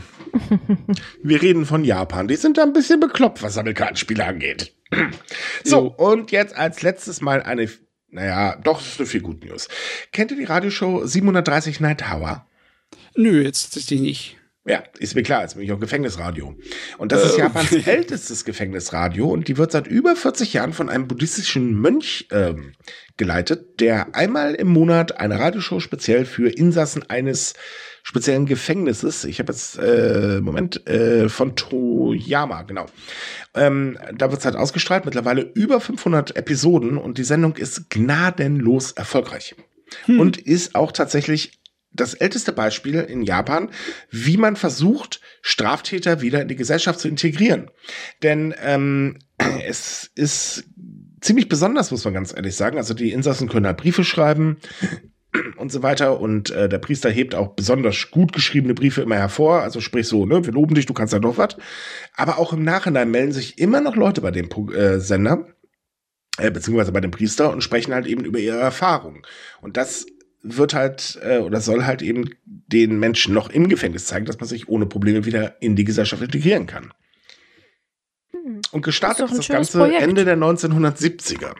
Wir reden von Japan. Die sind da ein bisschen bekloppt, was Sammelkartenspiele angeht. So, und jetzt als letztes mal eine, das ist eine viel gute News. Kennt ihr die Radioshow 730 Night Hour? Nö, jetzt ist die nicht. Ja, ist mir klar, jetzt bin ich auch Gefängnisradio. Und das ist Japans ältestes Gefängnisradio und die wird seit über 40 Jahren von einem buddhistischen Mönch geleitet, der einmal im Monat eine Radioshow speziell für Insassen eines speziellen Gefängnisses, ich habe jetzt, von Toyama, genau. Da wird es halt ausgestrahlt, mittlerweile über 500 Episoden und die Sendung ist gnadenlos erfolgreich. Und ist auch tatsächlich das älteste Beispiel in Japan, wie man versucht, Straftäter wieder in die Gesellschaft zu integrieren. Denn es ist ziemlich besonders, muss man ganz ehrlich sagen. Also die Insassen können halt Briefe schreiben und so weiter. Und der Priester hebt auch besonders gut geschriebene Briefe immer hervor. Also sprich so, ne, wir loben dich, du kannst ja noch was. Aber auch im Nachhinein melden sich immer noch Leute bei dem Sender, beziehungsweise bei dem Priester und sprechen halt eben über ihre Erfahrungen. Und das wird halt oder soll halt eben den Menschen noch im Gefängnis zeigen, dass man sich ohne Probleme wieder in die Gesellschaft integrieren kann. Und gestartet ist das Ganze Projekt. Ende der 1970er.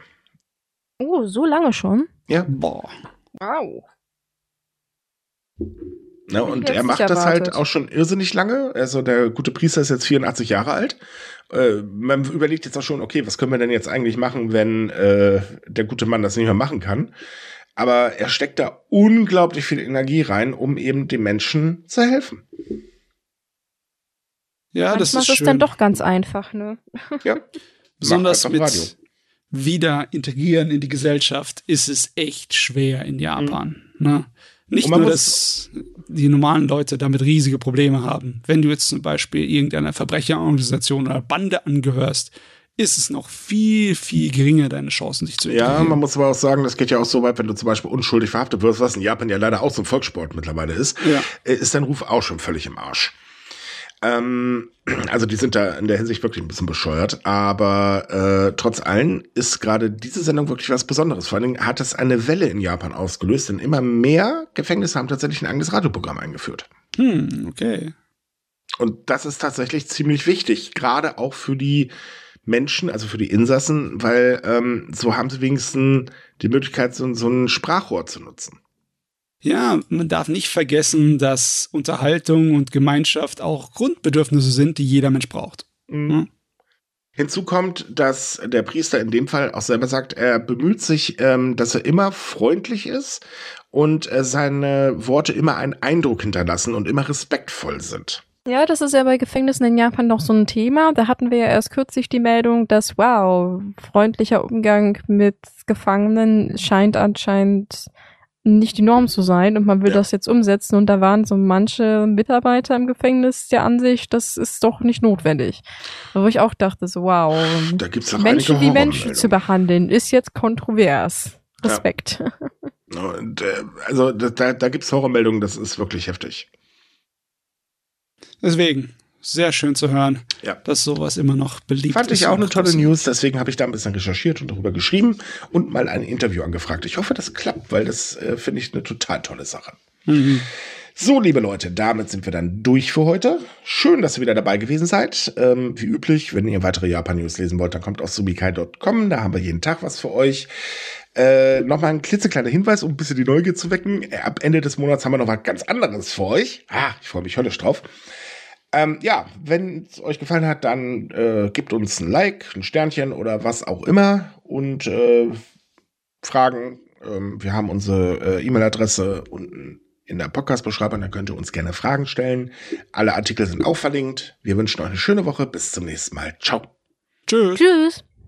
Oh, so lange schon? Ja. Boah. Wow. Ne, und er macht das halt auch schon irrsinnig lange. Also der gute Priester ist jetzt 84 Jahre alt. Man überlegt jetzt auch schon, okay, was können wir denn jetzt eigentlich machen, wenn der gute Mann das nicht mehr machen kann? Aber er steckt da unglaublich viel Energie rein, um eben den Menschen zu helfen. Ja, manchmal das ist schön. dann doch ganz einfach, ne? Ja. Besonders mit wieder integrieren in die Gesellschaft ist es echt schwer in Japan. Ne? Nicht nur, dass die normalen Leute damit riesige Probleme haben. Wenn du jetzt zum Beispiel irgendeiner Verbrecherorganisation oder Bande angehörst, ist es noch viel, viel geringer, deine Chancen, sich zu integrieren. Ja, man muss aber auch sagen, das geht ja auch so weit, wenn du zum Beispiel unschuldig verhaftet wirst, was in Japan ja leider auch so ein Volkssport mittlerweile ist, ist dein Ruf auch schon völlig im Arsch. Also die sind da in der Hinsicht wirklich ein bisschen bescheuert, aber trotz allem ist gerade diese Sendung wirklich was Besonderes. Vor allen Dingen hat es eine Welle in Japan ausgelöst, denn immer mehr Gefängnisse haben tatsächlich ein eigenes Radioprogramm eingeführt. Okay. Und das ist tatsächlich ziemlich wichtig, gerade auch für die Menschen, also für die Insassen, weil so haben sie wenigstens die Möglichkeit, so ein Sprachrohr zu nutzen. Ja, man darf nicht vergessen, dass Unterhaltung und Gemeinschaft auch Grundbedürfnisse sind, die jeder Mensch braucht. Mhm. Hinzu kommt, dass der Priester in dem Fall auch selber sagt, er bemüht sich, dass er immer freundlich ist und seine Worte immer einen Eindruck hinterlassen und immer respektvoll sind. Ja, das ist ja bei Gefängnissen in Japan noch so ein Thema. Da hatten wir ja erst kürzlich die Meldung, dass, freundlicher Umgang mit Gefangenen scheint anscheinend nicht die Norm zu sein und man will das jetzt umsetzen und da waren so manche Mitarbeiter im Gefängnis der Ansicht, das ist doch nicht notwendig. Wo ich auch dachte so, da gibt's doch Menschen wie Menschen zu behandeln, ist jetzt kontrovers. Respekt. Ja. Und, also da gibt's Horrormeldungen, das ist wirklich heftig. Deswegen, sehr schön zu hören, dass sowas immer noch beliebt ist. Fand ich auch eine tolle News, deswegen habe ich da ein bisschen recherchiert und darüber geschrieben und mal ein Interview angefragt. Ich hoffe, das klappt, weil das finde ich eine total tolle Sache. Mhm. So, liebe Leute, damit sind wir dann durch für heute. Schön, dass ihr wieder dabei gewesen seid. Wie üblich, wenn ihr weitere Japan-News lesen wollt, dann kommt auf sumikai.com, da haben wir jeden Tag was für euch. Nochmal ein klitzekleiner Hinweis, um ein bisschen die Neugier zu wecken. Ab Ende des Monats haben wir noch was ganz anderes für euch. Ich freue mich höllisch drauf. Wenn es euch gefallen hat, dann gebt uns ein Like, ein Sternchen oder was auch immer und Fragen. Wir haben unsere E-Mail-Adresse unten in der Podcast-Beschreibung, da könnt ihr uns gerne Fragen stellen. Alle Artikel sind auch verlinkt. Wir wünschen euch eine schöne Woche. Bis zum nächsten Mal. Ciao. Tschüss. Tschüss.